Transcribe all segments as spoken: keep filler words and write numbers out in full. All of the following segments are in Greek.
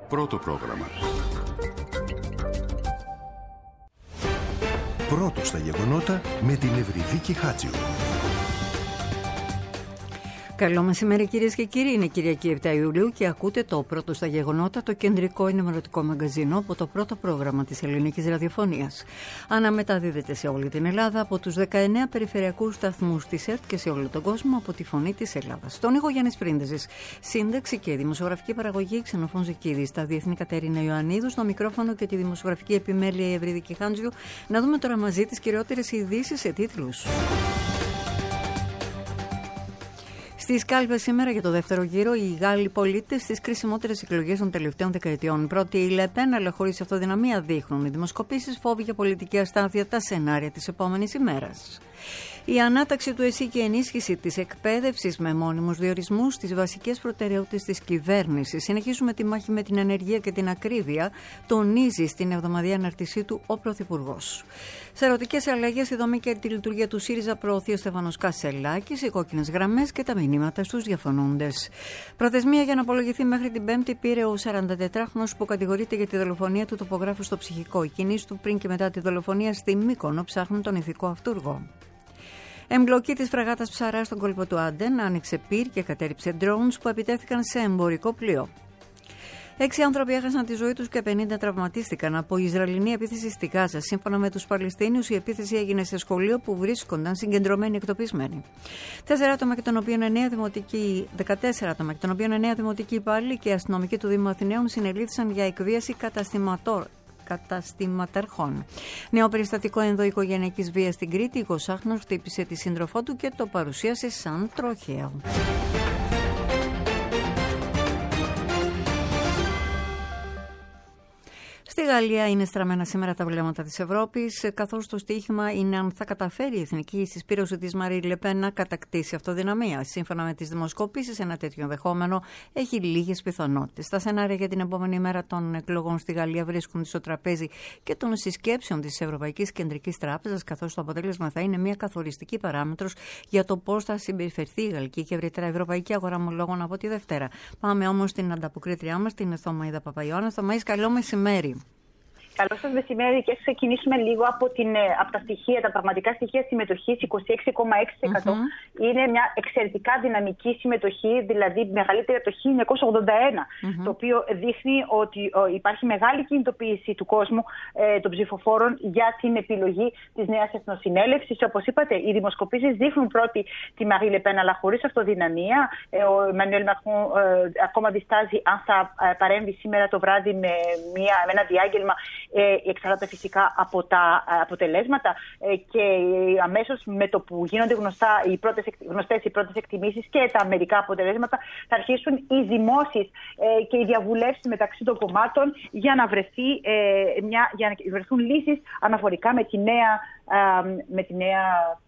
Πρώτο πρόγραμμα. Πρώτο στα γεγονότα με την Ευρυδίκη Χάτζιου. Καλό μεσημέρι κυρίες και κύριοι, είναι Κυριακή επτά Ιουλίου και ακούτε το Πρώτο στα γεγονότα, το κεντρικό ενημερωτικό μαγκαζίνο από το πρώτο πρόγραμμα της ελληνικής ραδιοφωνίας. Αναμεταδίδεται σε όλη την Ελλάδα από τους δεκαεννέα περιφερειακούς σταθμούς της ΕΡΤ και σε όλο τον κόσμο από τη Φωνή της Ελλάδας. Στον ήχο Γιάννης Πρίντεζης, σύνταξη και δημοσιογραφική παραγωγή Ξενοφών Ζεκίδη, στα διεθνή Κατερίνα Ιωαννίδου, στο μικρόφωνο και τη δημοσιογραφική επιμέλεια η Ευρυδίκη Χάτζιου. Να δούμε τώρα μαζί τις κυριότερες ειδήσεις σε τίτλους. Στις κάλπες σήμερα για το δεύτερο γύρο, οι Γάλλοι πολίτες στις κρίσιμότερες εκλογές των τελευταίων δεκαετιών. Πρώτη η Λεπέν, αλλά χωρίς αυτοδυναμία δείχνουν οι δημοσκοπήσεις, φόβοι για πολιτική αστάθεια, τα σενάρια της επόμενης ημέρας. Η ανάταξη του ΕΣΥ και η ενίσχυση της εκπαίδευσης με μόνιμους διορισμούς στις βασικές προτεραιότητες της κυβέρνησης. Συνεχίζουμε τη μάχη με την ανεργία και την ακρίβεια, τονίζει στην εβδομαδιαία αναρτησή του ο Πρωθυπουργός. Σε ερωτικές αλλαγές στη δομή και τη λειτουργία του ΣΥΡΙΖΑ προωθεί ο Στέφανος Κασσελάκης, οι κόκκινες γραμμές και τα μηνύματα στους διαφωνούντες. Προθεσμία για να απολογηθεί μέχρι την Πέμπτη πήρε ο σαραντατετράχρονος που κατηγορείται για τη δολοφονία του τοπογράφου στο Ψυχικό. Οι κινήσεις του πριν και μετά τη δολοφονία στη Μύκονο ψάχνουν τον ηθικό αυτούργο. Εμπλοκή της φραγάτας Ψαρά στον κόλπο του Άντεν άνοιξε πυρ και κατέριψε drones που επιτέθηκαν σε εμπορικό πλοίο. Έξι άνθρωποι έχασαν τη ζωή τους και πενήντα τραυματίστηκαν από Ισραηλινή επίθεση στη Γάζα. Σύμφωνα με τους Παλαιστίνιους, η επίθεση έγινε σε σχολείο που βρίσκονταν συγκεντρωμένοι εκτοπισμένοι. Τέσσερα άτομα και των οποίων εννέα δημοτικοί, δεκατέσσερα άτομα και των οποίων εννέα δημοτικοί υπάλληλοι και αστυνομικοί του Δήμου Αθηναίων συνελήφθησαν για εκβίαση καταστηματών. καταστηματαρχών. Νέο περιστατικό ενδοοικογενειακής βίας στην Κρήτη. Η εικοσάχρονος χτύπησε τη σύντροφό του και το παρουσίασε σαν τροχαίο. Στη Γαλλία είναι στραμμένα σήμερα τα βλέμματα της Ευρώπης, καθώς το στοίχημα είναι αν θα καταφέρει η εθνική συσπήρωση της Μαρή Λεπέν να κατακτήσει αυτοδυναμία. Σύμφωνα με τις δημοσκοπήσεις, ένα τέτοιο ενδεχόμενο έχει λίγες πιθανότητες. Τα σενάρια για την επόμενη μέρα των εκλογών στη Γαλλία βρίσκουν στο τραπέζι και των συσκέψεων της Ευρωπαϊκής Κεντρικής Τράπεζας, καθώς το αποτέλεσμα θα είναι μια καθοριστική παράμετρος για το πώς θα συμπεριφερθεί η γαλλική και ευρύτερα ευρωπαϊκή αγορά ομολόγων από τη Δευτέρα. Πάμε όμως στην ανταποκρίτριά μας, την Θωμαΐδα Παπαϊωάννα. Θωμαΐς, καλό μεσημέρι. Καλό σας μεσημέρι και ξεκινήσουμε λίγο από, την, από τα στοιχεία, τα πραγματικά στοιχεία συμμετοχής. είκοσι έξι κόμμα έξι τοις εκατό mm-hmm. είναι μια εξαιρετικά δυναμική συμμετοχή, δηλαδή μεγαλύτερη από το χίλια εννιακόσια ογδόντα ένα, mm-hmm. το οποίο δείχνει ότι ο, υπάρχει μεγάλη κινητοποίηση του κόσμου ε, των ψηφοφόρων για την επιλογή της νέας εθνοσυνέλευσης. Όπως είπατε, οι δημοσκοπήσεις δείχνουν πρώτη τη Μαρή Λεπέν, αλλά χωρίς αυτοδυναμία. Ε, ο Εμμανουέλ Μακρόν ε, ακόμα διστάζει αν θα ε, παρέμβει σήμερα το βράδυ με, μια, με ένα διάγγελμα. Ε, εξαρτάται φυσικά από τα αποτελέσματα ε, και αμέσως με το που γίνονται γνωστά οι πρώτες, γνωστές οι πρώτες εκτιμήσεις και τα μερικά αποτελέσματα θα αρχίσουν οι δημόσεις ε, και οι διαβουλεύσεις μεταξύ των κομμάτων για να, βρεθεί, ε, μια, για να βρεθούν λύσεις αναφορικά με τη νέα, ε, με τη νέα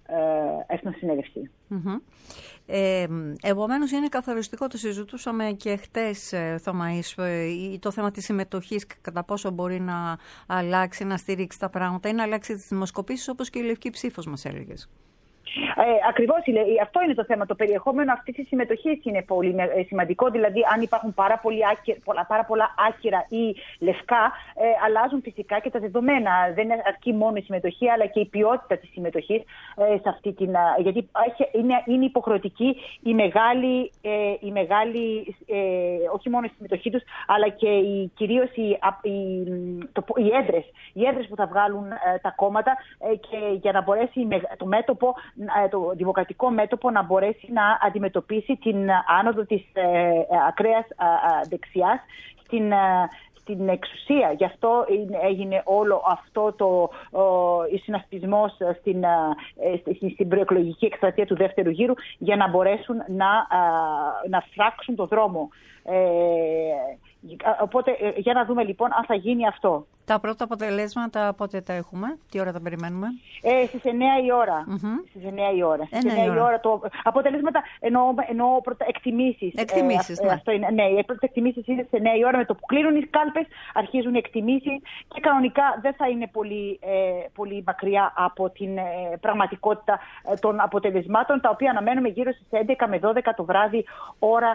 ε, εθνοσυνέλευση. Mm-hmm. Ε, επομένως είναι καθοριστικό, το συζητούσαμε και χτες, Θωμαΐς, ε, το θέμα της συμμετοχής και κατά πόσο μπορεί να αλλάξει, να στηρίξει τα πράγματα ή να αλλάξει τις δημοσκοπήσεις, όπως και η λευκή ψήφος μας έλεγες. Ε, ακριβώς, αυτό είναι το θέμα. Το περιεχόμενο αυτής της συμμετοχής είναι πολύ σημαντικό. Δηλαδή, αν υπάρχουν πάρα, πολύ άκυρα, πολλά, πάρα πολλά άκυρα ή λευκά, ε, αλλάζουν φυσικά και τα δεδομένα. Δεν αρκεί μόνο η συμμετοχή, αλλά και η ποιότητα της συμμετοχής ε, σε αυτή την. Γιατί είναι, είναι υποχρεωτική η μεγάλη, ε, η μεγάλη ε, όχι μόνο η συμμετοχή τους, αλλά και κυρίως οι, οι, το, οι έδρες. Οι έδρες που θα βγάλουν ε, τα κόμματα ε, και για να μπορέσει το μέτωπο, το δημοκρατικό μέτωπο να μπορέσει να αντιμετωπίσει την άνοδο της ε, ακραίας ε, δεξιάς στην, ε, στην εξουσία. Γι' αυτό έγινε όλο αυτό το ο, συνασπισμός στην, ε, στην προεκλογική εκστρατεία του δεύτερου γύρου για να μπορέσουν να, ε, να φράξουν το δρόμο. Ε, οπότε για να δούμε λοιπόν αν θα γίνει αυτό. Τα πρώτα αποτελέσματα πότε τα έχουμε, τι ώρα τα περιμένουμε? Ε, στις εννιά η ώρα. Mm-hmm. Στις εννιά η ώρα. Στις εννιά η ώρα το... Αποτελέσματα εννοώ, εννοώ πρώτα εκτιμήσεις. Εκτιμήσεις, ε, ναι. Αυτό είναι, ναι, οι πρώτες εκτιμήσεις είναι στις εννιά η ώρα. Με το που κλείνουν οι κάλπες αρχίζουν οι εκτιμήσεις και κανονικά δεν θα είναι πολύ, ε, πολύ μακριά από την ε, πραγματικότητα ε, των αποτελεσμάτων, τα οποία αναμένουμε γύρω στις έντεκα με δώδεκα το βράδυ ώρα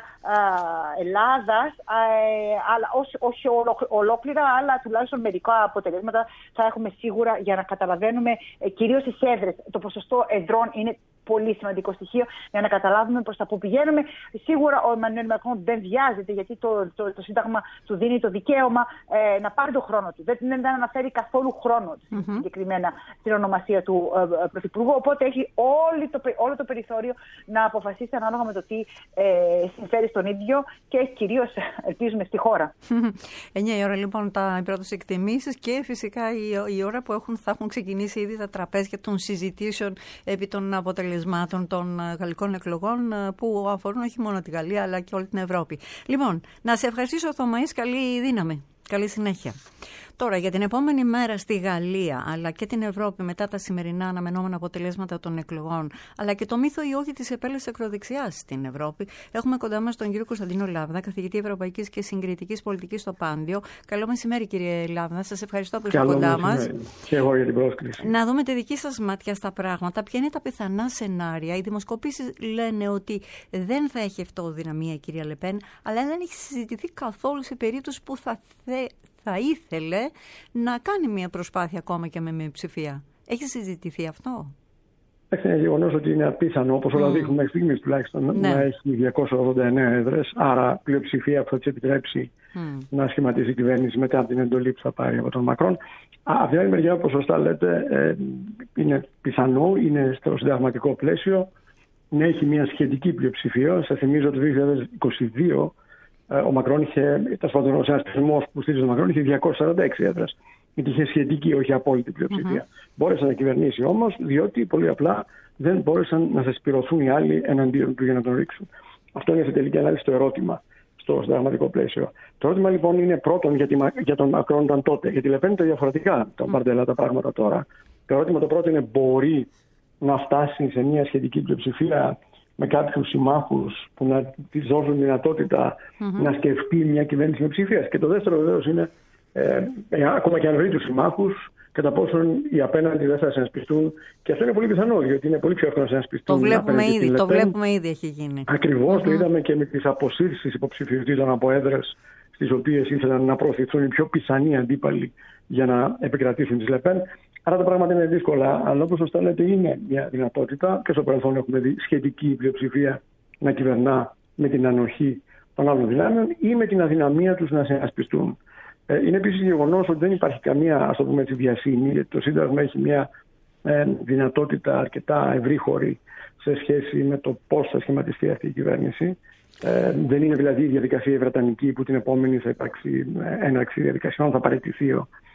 ε, Ελλάδας. Ε, αλλά, όχι όχι ολο, ολόκληρα, αλλά τουλάχιστον μερικά αποτελέσματα θα έχουμε σίγουρα για να καταλαβαίνουμε ε, κυρίως τις έδρες. Το ποσοστό εδρών είναι πολύ σημαντικό στοιχείο για να καταλάβουμε προς τα που πηγαίνουμε. Σίγουρα ο Εμμανουέλ Μακρόν δεν βιάζεται, γιατί το, το, το Σύνταγμα του δίνει το δικαίωμα ε, να πάρει τον χρόνο του. Δεν, δεν αναφέρει καθόλου χρόνο mm-hmm. συγκεκριμένα στην ονομασία του ε, Πρωθυπουργού. Οπότε έχει όλη το, όλο το περιθώριο να αποφασίσει ανάλογα με το τι ε, συμφέρει στον ίδιο και κυρίως ελπίζουμε στη χώρα. εννιά η ώρα λοιπόν τα πρώτες εκτιμήσεις και φυσικά η, η ώρα που έχουν, θα έχουν ξεκινήσει ήδη τα τραπέζια των συζητήσεων επί των αποτελεσμάτων των γαλλικών εκλογών που αφορούν όχι μόνο τη Γαλλία αλλά και όλη την Ευρώπη. Λοιπόν, να σε ευχαριστήσω, Θωμαής, καλή δύναμη, καλή συνέχεια. Τώρα, για την επόμενη μέρα στη Γαλλία αλλά και την Ευρώπη μετά τα σημερινά αναμενόμενα αποτελέσματα των εκλογών, αλλά και το μύθο ή όχι της επέλεξης ακροδεξιάς στην Ευρώπη, έχουμε κοντά μας τον κύριο Κωνσταντίνο Λάβδα, καθηγητή Ευρωπαϊκής και Συγκριτικής Πολιτικής στο Πάντιο. Καλό μεσημέρι, κύριε Λάβδα. Σας ευχαριστώ που είστε κοντά μας. Και εγώ για την πρόσκληση. Να δούμε τη δική σας μάτια στα πράγματα. Ποια είναι τα πιθανά σενάρια? Οι δημοσκοπήσεις λένε ότι δεν θα έχει αυτοδυναμία η κυρία Λεπέν, αλλά δεν έχει συζητηθεί καθόλου σε περίπτωση που θα θε... θα ήθελε να κάνει μια προσπάθεια ακόμα και με μειοψηφία. Έχει συζητηθεί αυτό? Είναι γεγονός ότι είναι απίθανο, όπως όλα mm. δείχνουν μέχρι στιγμής τουλάχιστον, ναι. να έχει διακόσιες ογδόντα εννέα έδρες, άρα πλειοψηφία που θα της επιτρέψει mm. να σχηματίσει η κυβέρνηση μετά από την εντολή που θα πάρει από τον Μακρόν. Από την άλλη μεριά, όπως σωστά λέτε, ε, είναι πιθανό, είναι στο συνταγματικό πλαίσιο, να έχει μια σχετική πλειοψηφία. Σας θυμίζω ότι το δύο χιλιάδες είκοσι δύο ο Μακρόν είχε, ο συνασπισμός που στήριζε τον Μακρόν είχε διακόσιες σαράντα έξι έδρες. Γιατί είχε σχετική, όχι απόλυτη πλειοψηφία. Mm-hmm. Μπόρεσε να κυβερνήσει όμως, διότι πολύ απλά δεν μπόρεσαν να θεσπηρωθούν οι άλλοι εναντίον του για να τον ρίξουν. Αυτό είναι σε τελική ανάλυση το ερώτημα στο συνταγματικό πλαίσιο. Το ερώτημα λοιπόν είναι πρώτον γιατί για τον Μακρόν ήταν τότε. Γιατί Λεπέν είναι διαφορετικά τα μπαρντελά τα πράγματα τώρα. Το ερώτημα το πρώτο είναι, μπορεί να φτάσει σε μια σχετική πλειοψηφία με κάποιους συμμάχους που να της δώσουν δυνατότητα mm-hmm. να σκεφτεί μια κυβέρνηση με ψηφίας. Και το δεύτερο βεβαίως είναι, ε, ε, ακόμα και αν βρει τους συμμάχους, κατά πόσον οι απέναντι δεν θα συνασπιστούν. Και αυτό είναι πολύ πιθανό, γιατί είναι πολύ πιο εύκολο να συνασπιστούν. Το βλέπουμε ήδη, το βλέπουμε ήδη έχει γίνει. Ακριβώς, mm-hmm. το είδαμε και με τις αποσύρσεις υποψηφιωτήτων από έδρες, στις οποίες ήθελαν να προωθηθούν οι πιο πιθανοί αντίπαλοι για να επικρατήσουν τις Λεπέν. Άρα τα πράγματα είναι δύσκολα, αλλά όπως σωστά λέτε, είναι μια δυνατότητα και στο παρελθόν έχουμε δει σχετική πλειοψηφία να κυβερνά με την ανοχή των άλλων δυνάμεων ή με την αδυναμία τους να συνασπιστούν. Ε, είναι επίσης γεγονός ότι δεν υπάρχει καμία, ας το πούμε έτσι, βιασύνη, γιατί το Σύνταγμα έχει μια ε, δυνατότητα αρκετά ευρύχωρη σε σχέση με το πώς θα σχηματιστεί αυτή η κυβέρνηση. Ε, δεν είναι δηλαδή η διαδικασία βρετανική που την επόμενη θα υπάρξει έναρξη διαδικασιών, θα παραιτηθεί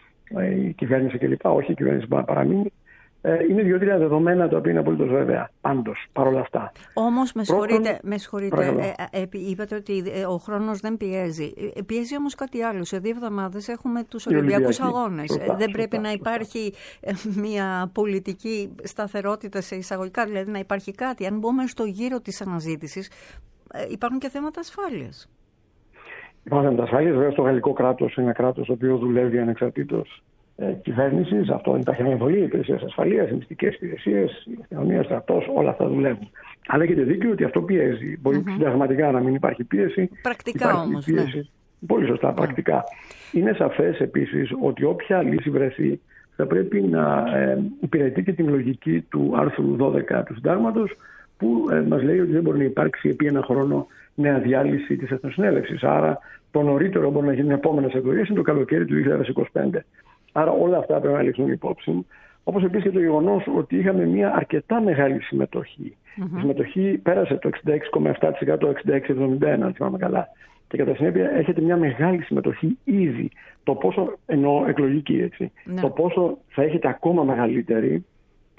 η κυβέρνηση κλπ. Όχι, η κυβέρνηση μπορεί να παραμείνει. Ε, είναι δύο-τρία δεδομένα τα οποία είναι απολύτως βέβαια. Πάντως, παρόλα αυτά. Όμως, με συγχωρείτε, με συγχωρείτε ε, ε, είπατε ότι ο χρόνος δεν πιέζει. Ε, πιέζει όμως κάτι άλλο. Σε δύο εβδομάδες έχουμε τους Ολυμπιακούς Αγώνες. Σωστά, δεν σωστά, πρέπει σωστά, να υπάρχει σωστά. μια πολιτική σταθερότητα σε εισαγωγικά, δηλαδή να υπάρχει κάτι. Αν μπούμε στο γύρο της αναζήτησης, ε, υπάρχουν και θέματα ασφάλειας. Υπάρχουν θέματα ασφάλειας. Βέβαια, στο γαλλικό κράτος είναι ένα κράτος το οποίο δουλεύει ανεξαρτήτως ε, κυβέρνησης. Αυτό δεν υπάρχει αμφιβολία. Οι υπηρεσίες ασφαλείας, οι μυστικές υπηρεσίες, η αστυνομία, στρατός, όλα αυτά δουλεύουν. Αλλά έχετε δίκιο ότι αυτό πιέζει. Μπορεί mm-hmm. συνταγματικά να μην υπάρχει πίεση. Πρακτικά όμως. Πίεση. Ναι. Πολύ σωστά, πρακτικά. Mm. Είναι σαφές επίσης ότι όποια λύση βρεθεί θα πρέπει να ε, υπηρετεί και την λογική του άρθρου δώδεκα του Συντάγματος, που ε, μας λέει ότι δεν μπορεί να υπάρξει επί ένα χρόνο νέα διάλυση της Εθνοσυνέλευσης. Άρα το νωρίτερο μπορεί να γίνουν επόμενες εκλογές είναι το καλοκαίρι του δύο χιλιάδες είκοσι πέντε. Άρα όλα αυτά πρέπει να ληφθούν υπόψη. Όπως επίσης και το γεγονός ότι είχαμε μια αρκετά μεγάλη συμμετοχή. Mm-hmm. Η συμμετοχή πέρασε το εξήντα έξι κόμμα επτά τοις εκατό, εξήντα έξι κόμμα εβδομήντα ένα, αν θυμάμαι καλά. Και κατά συνέπεια έχετε μια μεγάλη συμμετοχή ήδη. Το πόσο, εννοώ εκλογική έτσι, ναι. το πόσο θα έχετε ακόμα μεγαλύτερη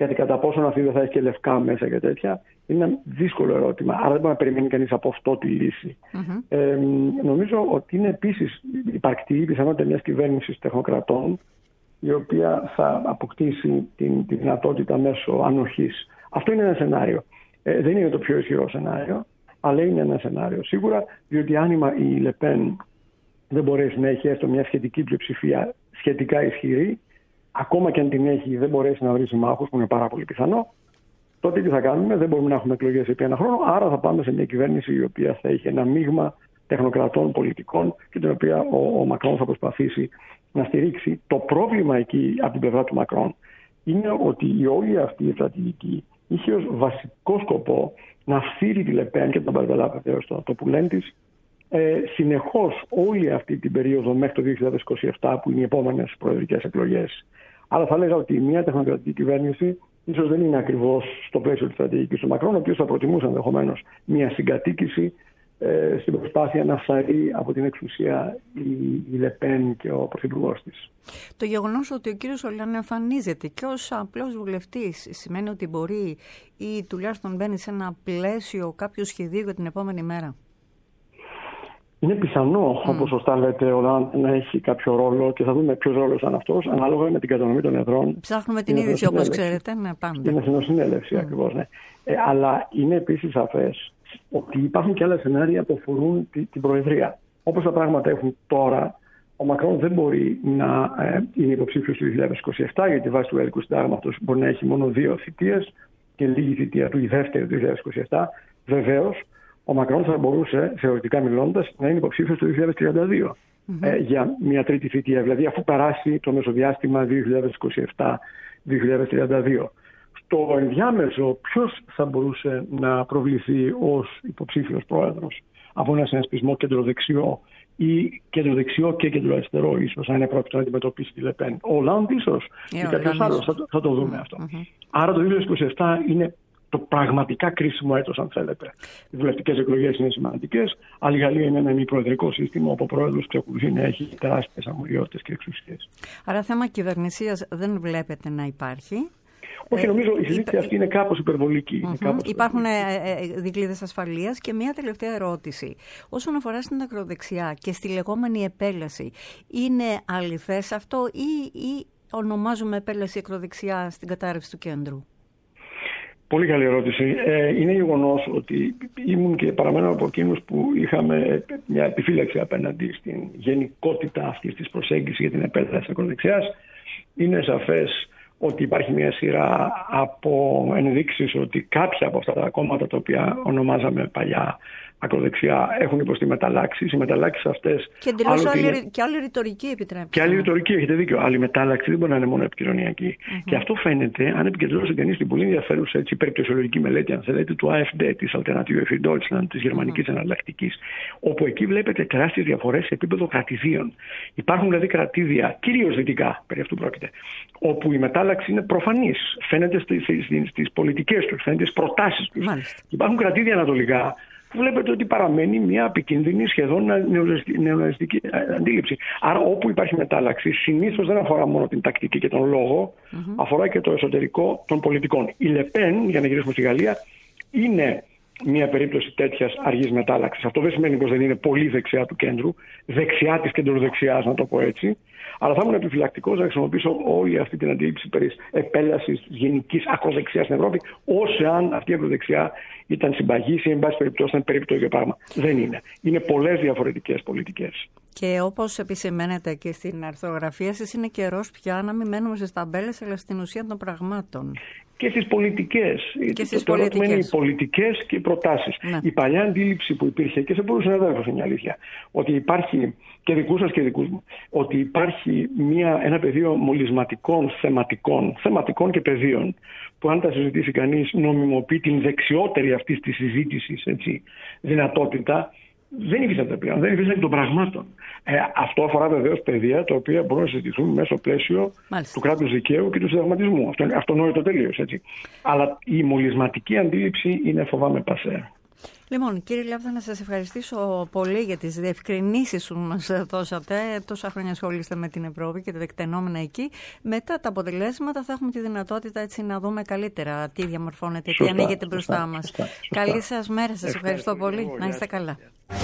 γιατί κατά πόσον αυτή δεν θα έχει και λευκά μέσα και τέτοια, είναι ένα δύσκολο ερώτημα. Άρα δεν μπορεί να περιμένει κανείς από αυτό τη λύση. Mm-hmm. Ε, νομίζω ότι είναι επίσης υπαρκτή η πιθανότητα μιας κυβέρνησης τεχνοκρατών, η οποία θα αποκτήσει την, τη δυνατότητα μέσω ανοχής. Αυτό είναι ένα σενάριο. Ε, δεν είναι το πιο ισχυρό σενάριο, αλλά είναι ένα σενάριο σίγουρα, διότι αν η Λεπέν δεν μπορέσει να έχει έστω μια σχετική πλειοψηφία σχετικά ισχυρή, ακόμα και αν την έχει, δεν μπορέσει να βρει συμμάχους, που είναι πάρα πολύ πιθανό, τότε τι θα κάνουμε? Δεν μπορούμε να έχουμε εκλογές επί ένα χρόνο. Άρα θα πάμε σε μια κυβέρνηση η οποία θα έχει ένα μείγμα τεχνοκρατών, πολιτικών και την οποία ο, ο Μακρόν θα προσπαθήσει να στηρίξει. Το πρόβλημα εκεί από την πλευρά του Μακρόν είναι ότι η όλη αυτή η στρατηγική είχε ως βασικό σκοπό να φθείρει τη Λεπέν και τον Μπαρμπελά, βεβαίως το, το που λένε της, ε, συνεχώς όλη αυτή την περίοδο μέχρι το δύο χιλιάδες είκοσι επτά, που είναι οι επόμενες προεδρικές εκλογές. Άρα θα λέγα ότι μια τεχνοκρατική κυβέρνηση ίσως δεν είναι ακριβώς στο πλαίσιο της στρατηγικής του Μακρόν, ο οποίος θα προτιμούσε ενδεχομένως μια συγκατοίκηση ε, στην προσπάθεια να φθαρεί από την εξουσία η, η Λεπέν και ο πρωθυπουργός της. Το γεγονός ότι ο κύριος Ολάν εμφανίζεται και ως απλός βουλευτής σημαίνει ότι μπορεί ή τουλάχιστον μπαίνει σε ένα πλαίσιο κάποιο σχεδίου για την επόμενη μέρα? Είναι πιθανό, mm. όπως σωστά λέτε, ο Ολάν να έχει κάποιο ρόλο και θα δούμε ποιος ρόλος θα είναι αυτός, ανάλογα με την κατανομή των εδρών. Ψάχνουμε την είδηση, όπως ξέρετε, ναι, πάντα. Είναι εθνοσυνέλευση, mm. ακριβώς, ναι. Ε, αλλά είναι επίσης σαφές ότι υπάρχουν και άλλα σενάρια που αφορούν τη, την Προεδρία. Όπως τα πράγματα έχουν τώρα, ο Μακρόν δεν μπορεί να ε, είναι υποψήφιος του δύο χιλιάδες είκοσι επτά, γιατί βάσει του Γαλλικού Συντάγματος μπορεί να έχει μόνο δύο θητείες και λίγη θητεία του, η δεύτερη του δύο χιλιάδες είκοσι επτά. Βεβαίως, ο Μακρόν θα μπορούσε, θεωρητικά μιλώντας, να είναι υποψήφιος το δύο χιλιάδες τριάντα δύο mm-hmm. ε, για μια τρίτη θητεία, δηλαδή αφού περάσει το μεσοδιάστημα δύο χιλιάδες είκοσι επτά δύο χιλιάδες τριάντα δύο. Στο ενδιάμεσο, ποιος θα μπορούσε να προβληθεί ως υποψήφιος πρόεδρος από ένα συνασπισμό κεντροδεξιό ή κεντροδεξιό και κεντροαριστερό, ίσως, αν είναι πρόκειτο να αντιμετωπίσει τη Λεπέν? Ο Ολάντ, ίσως, ή κάποιος άλλος, θα, θα το δούμε mm-hmm. αυτό. Mm-hmm. Άρα το δύο χιλιάδες είκοσι επτά είναι το πραγματικά κρίσιμο έτος, αν θέλετε. Οι βουλευτικές εκλογές είναι σημαντικές, αλλά η Γαλλία είναι ένα μη προεδρικό σύστημα, όπου ο πρόεδρος ξεκολουθεί να έχει τεράστιες αρμοδιότητες και εξουσίες. Άρα θέμα κυβερνησίας δεν βλέπετε να υπάρχει? Όχι, νομίζω η συζήτηση αυτή είναι κάπως υπερβολική. Mm-hmm. Είναι κάπως Υπάρχουν υπερβολική. δικλείδες ασφαλείας. Και μια τελευταία ερώτηση. Όσον αφορά στην ακροδεξιά και στη λεγόμενη επέλαση, είναι αληθές αυτό ή, ή ονομάζουμε επέλαση ακροδεξιά στην κατάρρευση του κέντρου? Πολύ καλή ερώτηση. Ε, είναι γεγονός ότι ήμουν και παραμένω από εκείνους που είχαμε μια επιφύλαξη απέναντι στην γενικότητα αυτής της προσέγγισης για την επέλαση ακροδεξιάς. Είναι σαφές ότι υπάρχει μια σειρά από ενδείξεις ότι κάποια από αυτά τα κόμματα τα οποία ονομάζαμε παλιά ακροδεξιά έχουν υποστεί μεταλλάξεις. Οι μεταλλάξεις αυτές. Και εντελώς άλλη, είναι... και άλλη ρητορική επιτρέπει. Και άλλη ρητορική, έχετε δίκιο. Άλλη μετάλλαξη δεν μπορεί να είναι μόνο επικοινωνιακή. Mm-hmm. Και αυτό φαίνεται αν επικεντρώσει κανείς την πολύ ενδιαφέρουσα έτσι, περιπτωσιολογική μελέτη, αν θέλετε, του AfD, της Alternative für Deutschland, της γερμανικής mm-hmm. εναλλακτικής, όπου εκεί βλέπετε τεράστιες διαφορές σε επίπεδο κρατηδίων. Υπάρχουν δηλαδή κρατήδια, κυρίως δυτικά, περί αυτού πρόκειται, όπου η μετάλλαξη είναι προφανής. Φαίνεται στις, στις, στις πολιτικές τους, φαίνεται στις προτάσεις τους. Υπάρχουν κρατήδια ανατολικά, βλέπετε ότι παραμένει μια επικίνδυνη, σχεδόν νεοναζιστική αντίληψη. Άρα όπου υπάρχει μετάλλαξη, συνήθως δεν αφορά μόνο την τακτική και τον λόγο, mm-hmm. αφορά και το εσωτερικό των πολιτικών. Η Λεπέν, για να γυρίσουμε στη Γαλλία, είναι μια περίπτωση τέτοιας αργής μετάλλαξης. Αυτό δεν σημαίνει πως δεν είναι πολύ δεξιά του κέντρου, δεξιά της κεντροδεξιάς, να το πω έτσι. Αλλά θα ήμουν επιφυλακτικός να χρησιμοποιήσω όλη αυτή την αντίληψη περί επέλασης γενικής ακροδεξιάς στην Ευρώπη, όσο αν αυτή η ακροδεξιά ήταν συμπαγής ή, εν πάση περιπτώσει, ήταν περίπου το ίδιο πράγμα. Δεν είναι. Είναι πολλές διαφορετικές πολιτικές. Και όπως επισημαίνετε και στην αρθρογραφία σας, είναι καιρός πια να μην μένουμε στις ταμπέλες, αλλά στην ουσία των πραγμάτων. Και στις πολιτικές. Και στις το πολιτικές. είναι οι πολιτικές και οι προτάσεις. Ναι. Η παλιά αντίληψη που υπήρχε και σε πολλούς συναδέλφους είναι η αλήθεια, ότι υπάρχει, και δικούς σας και δικούς μου, ότι υπάρχει μια, ένα πεδίο μολυσματικών θεματικών, θεματικών και πεδίων, που αν τα συζητήσει κανείς νομιμοποιεί την δεξιότερη αυτής της συζήτησης έτσι, δυνατότητα. Δεν υφίσταται πλέον, δεν υφίσταται των πραγμάτων. Ε, αυτό αφορά βεβαίως παιδεία τα οποία μπορούν να συζητηθούν μέσω πλαίσιο Μάλιστα. του κράτους δικαίου και του συνταγματισμού. Αυτό είναι αυτονόητο τελείως. Έτσι. Αλλά η μολυσματική αντίληψη είναι, φοβάμαι, πασέ. Λοιπόν, κύριε Λάβδα, να σας ευχαριστήσω πολύ για τις διευκρινήσεις που μας δώσατε. Τόσα χρόνια ασχολείστε με την Ευρώπη και τα τεκτενόμενα εκεί. Μετά τα αποτελέσματα θα έχουμε τη δυνατότητα έτσι να δούμε καλύτερα τι διαμορφώνεται, τι ανοίγεται μπροστά μας. Καλή σας μέρα, σας ευχαριστώ πολύ. Να είστε καλά.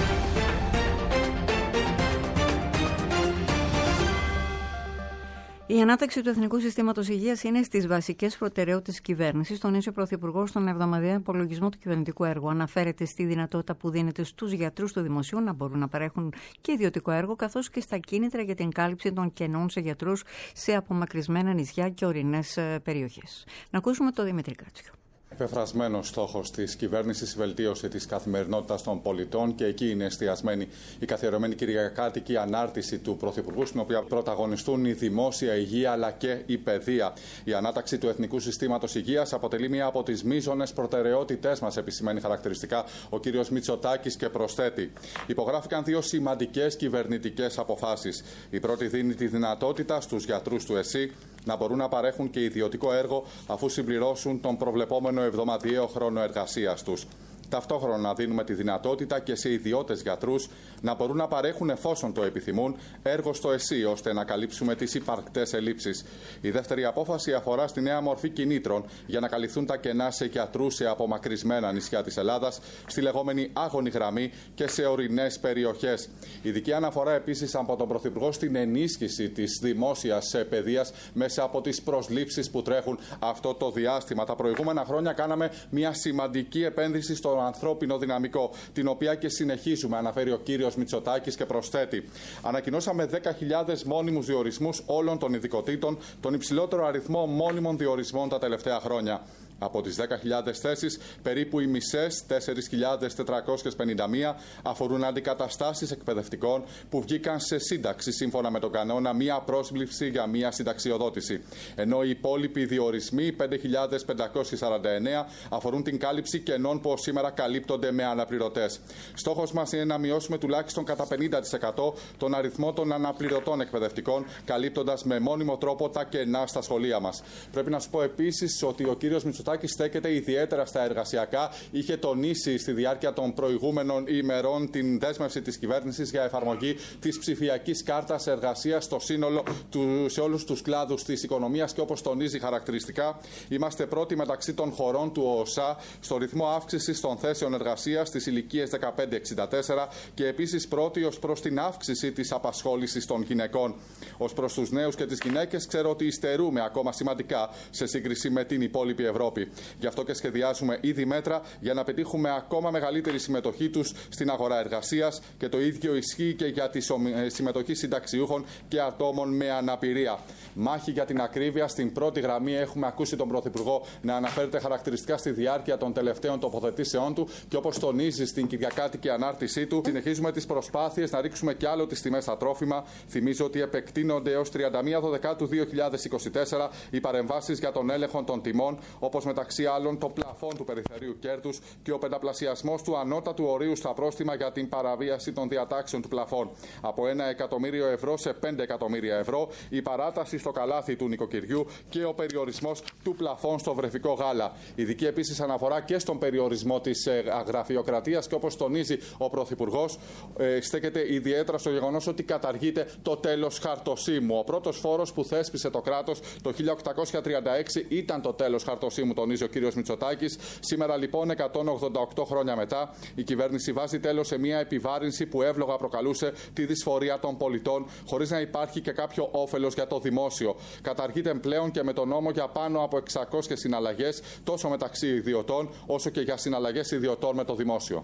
Η ανάταξη του Εθνικού Συστήματος Υγείας είναι στις βασικές προτεραιότητες της κυβέρνησης, τονίζει ο Πρωθυπουργός στον εβδομαδιαίο υπολογισμό του κυβερνητικού έργου. Αναφέρεται στη δυνατότητα που δίνεται στους γιατρούς του δημοσίου να μπορούν να παρέχουν και ιδιωτικό έργο, καθώς και στα κίνητρα για την κάλυψη των κενών σε γιατρούς σε απομακρυσμένα νησιά και ορεινές περιοχές. Να ακούσουμε τον Δημήτρη Κάτσιο. Πεφρασμένος στόχος της κυβέρνησης η βελτίωση της καθημερινότητας των πολιτών και εκεί είναι εστιασμένη η καθιερωμένη κυριακάτικη ανάρτηση του Πρωθυπουργού, στην οποία πρωταγωνιστούν η δημόσια υγεία αλλά και η παιδεία. Η ανάταξη του Εθνικού Συστήματος Υγείας αποτελεί μία από τις μείζονες προτεραιότητές μας, επισημαίνει χαρακτηριστικά ο κ. Μητσοτάκης και προσθέτει. Υπογράφηκαν δύο σημαντικές κυβερνητικές αποφάσεις. Η πρώτη δίνει τη δυνατότητα στους γιατρούς του ΕΣΥ να μπορούν να παρέχουν και ιδιωτικό έργο αφού συμπληρώσουν τον προβλεπόμενο εβδομαδιαίο χρόνο εργασίας τους. Ταυτόχρονα δίνουμε τη δυνατότητα και σε ιδιώτες γιατρούς να μπορούν να παρέχουν, εφόσον το επιθυμούν, έργο στο ΕΣΥ, ώστε να καλύψουμε τις υπαρκτές ελλείψεις. Η δεύτερη απόφαση αφορά στη νέα μορφή κινήτρων για να καλυφθούν τα κενά σε γιατρούς σε απομακρυσμένα νησιά της Ελλάδας, στη λεγόμενη άγωνη γραμμή και σε ορεινές περιοχές. Ειδική αναφορά επίσης από τον Πρωθυπουργό στην ενίσχυση της δημόσιας παιδείας μέσα από τις προσλήψεις που τρέχουν αυτό το διάστημα. Τα προηγούμενα χρόνια κάναμε μια σημαντική επένδυση στο ανθρώπινο δυναμικό, την οποία και συνεχίζουμε, αναφέρει ο κύριος Μητσοτάκης και προσθέτει. Ανακοινώσαμε δέκα χιλιάδες μόνιμους διορισμούς όλων των ειδικοτήτων, τον υψηλότερο αριθμό μόνιμων διορισμών τα τελευταία χρόνια. Από τις δέκα χιλιάδες θέσεις, περίπου οι μισές, τέσσερις χιλιάδες τετρακόσιες πενήντα μία, αφορούν αντικαταστάσεις εκπαιδευτικών που βγήκαν σε σύνταξη σύμφωνα με τον κανόνα μία πρόσληψη για μία συνταξιοδότηση. Ενώ οι υπόλοιποι διορισμοί, πέντε χιλιάδες πεντακόσιες σαράντα εννέα, αφορούν την κάλυψη κενών που σήμερα καλύπτονται με αναπληρωτές. Στόχος μας είναι να μειώσουμε τουλάχιστον κατά πενήντα τοις εκατό τον αριθμό των αναπληρωτών εκπαιδευτικών, καλύπτοντας με μόνιμο τρόπο τα κενά στα σχολεία μας. Πρέπει να σου πω επίσης ότι ο κύριος Μητσοτάκης στέκεται ιδιαίτερα στα εργασιακά. Είχε τονίσει στη διάρκεια των προηγούμενων ημερών την δέσμευση της κυβέρνησης για εφαρμογή της ψηφιακής κάρτας εργασίας στο σύνολο του, σε όλους τους κλάδους της οικονομίας και όπως τονίζει χαρακτηριστικά, είμαστε πρώτοι μεταξύ των χωρών του ΟΣΑ στο ρυθμό αύξησης των θέσεων εργασίας στις ηλικίες δεκαπέντε εξήντα τέσσερα και επίσης πρώτοι ως προς την αύξηση της απασχόλησης των γυναικών. Ως προς τους νέους και τις γυναίκες, ξέρω ότι υστερούμε ακόμα σημαντικά σε σύγκριση με την υπόλοιπη Ευρώπη. Γι' αυτό και σχεδιάζουμε ήδη μέτρα για να πετύχουμε ακόμα μεγαλύτερη συμμετοχή τους στην αγορά εργασίας και το ίδιο ισχύει και για τη συμμετοχή συνταξιούχων και ατόμων με αναπηρία. Μάχη για την ακρίβεια. Στην πρώτη γραμμή έχουμε ακούσει τον Πρωθυπουργό να αναφέρεται χαρακτηριστικά στη διάρκεια των τελευταίων τοποθετήσεών του και όπως τονίζει στην κυριακάτικη ανάρτησή του, συνεχίζουμε τις προσπάθειες να ρίξουμε κι άλλο τις τιμές στα τρόφιμα. Θυμίζω ότι επεκτείνονται έως τριάντα μία Δεκεμβρίου δύο χιλιάδες είκοσι τέσσερα οι παρεμβάσεις για τον έλεγχο των τιμών, όπως μεταξύ άλλων το πλαφόν του περιθωρίου κέρδους και ο πενταπλασιασμός του ανώτατου ορίου στα πρόστιμα για την παραβίαση των διατάξεων του πλαφόν. Από ένα εκατομμύριο ευρώ σε πέντε εκατομμύρια ευρώ, η παράταση στο καλάθι του νοικοκυριού και ο περιορισμός του πλαφόν στο βρεφικό γάλα. Ειδική επίσης αναφορά και στον περιορισμό της γραφειοκρατίας και όπως τονίζει ο Πρωθυπουργός, στέκεται ιδιαίτερα στο γεγονός ότι καταργείται το τέλος χαρτοσύμου. Ο πρώτος φόρος που θέσπισε το κράτος το χίλια οκτακόσια τριάντα έξι ήταν το τέλος χαρτοσύμου, τονίζει ο κύριος Μητσοτάκης. Σήμερα λοιπόν, εκατόν ογδόντα οκτώ χρόνια μετά, η κυβέρνηση βάζει τέλος σε μια επιβάρυνση που εύλογα προκαλούσε τη δυσφορία των πολιτών, χωρίς να υπάρχει και κάποιο όφελος για το δημόσιο. Καταργείται πλέον και με τον νόμο για πάνω από εξακόσιες συναλλαγές, τόσο μεταξύ ιδιωτών, όσο και για συναλλαγές ιδιωτών με το δημόσιο.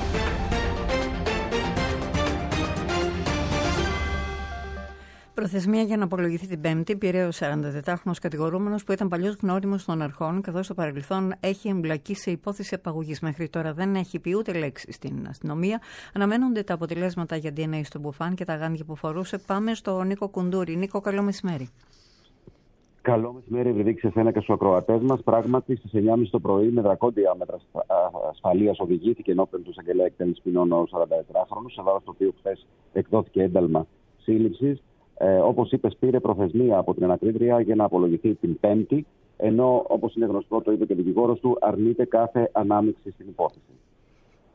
Προθεσμία για να απολογηθεί την Πέμπτη πήρε ο σαραντατετράχρονος κατηγορούμενος που ήταν παλιός γνώριμος των αρχών, καθώς στο παρελθόν έχει εμπλακεί σε υπόθεση απαγωγής. Μέχρι τώρα δεν έχει πει ούτε λέξη στην αστυνομία. Αναμένονται τα αποτελέσματα για ντι εν έι στο μπουφάν και τα γάντια που φορούσε. Πάμε στο Νίκο Κουντούρη. Νίκο, καλό μεσημέρι. Καλό μεσημέρι, Ευρυδίκη, σε εσένα και στους ακροατές μας. Πράγματι, στις εννιά και μισή το πρωί, με δρακόντια μέτρα ασφαλείας οδηγήθηκε ενώπιον του εισαγγελέα εκτέλεσης ποινών ο σαραντατετράχρονος, σε βάρος του οποίου χθες εκδόθηκε ένταλμα σύλληψης. Ε, όπως είπες, πήρε προθεσμία από την ανακρίτρια για να απολογηθεί την Πέμπτη, ενώ, όπως είναι γνωστό, το είπε και ο δικηγόρος του, αρνείται κάθε ανάμειξη στην υπόθεση.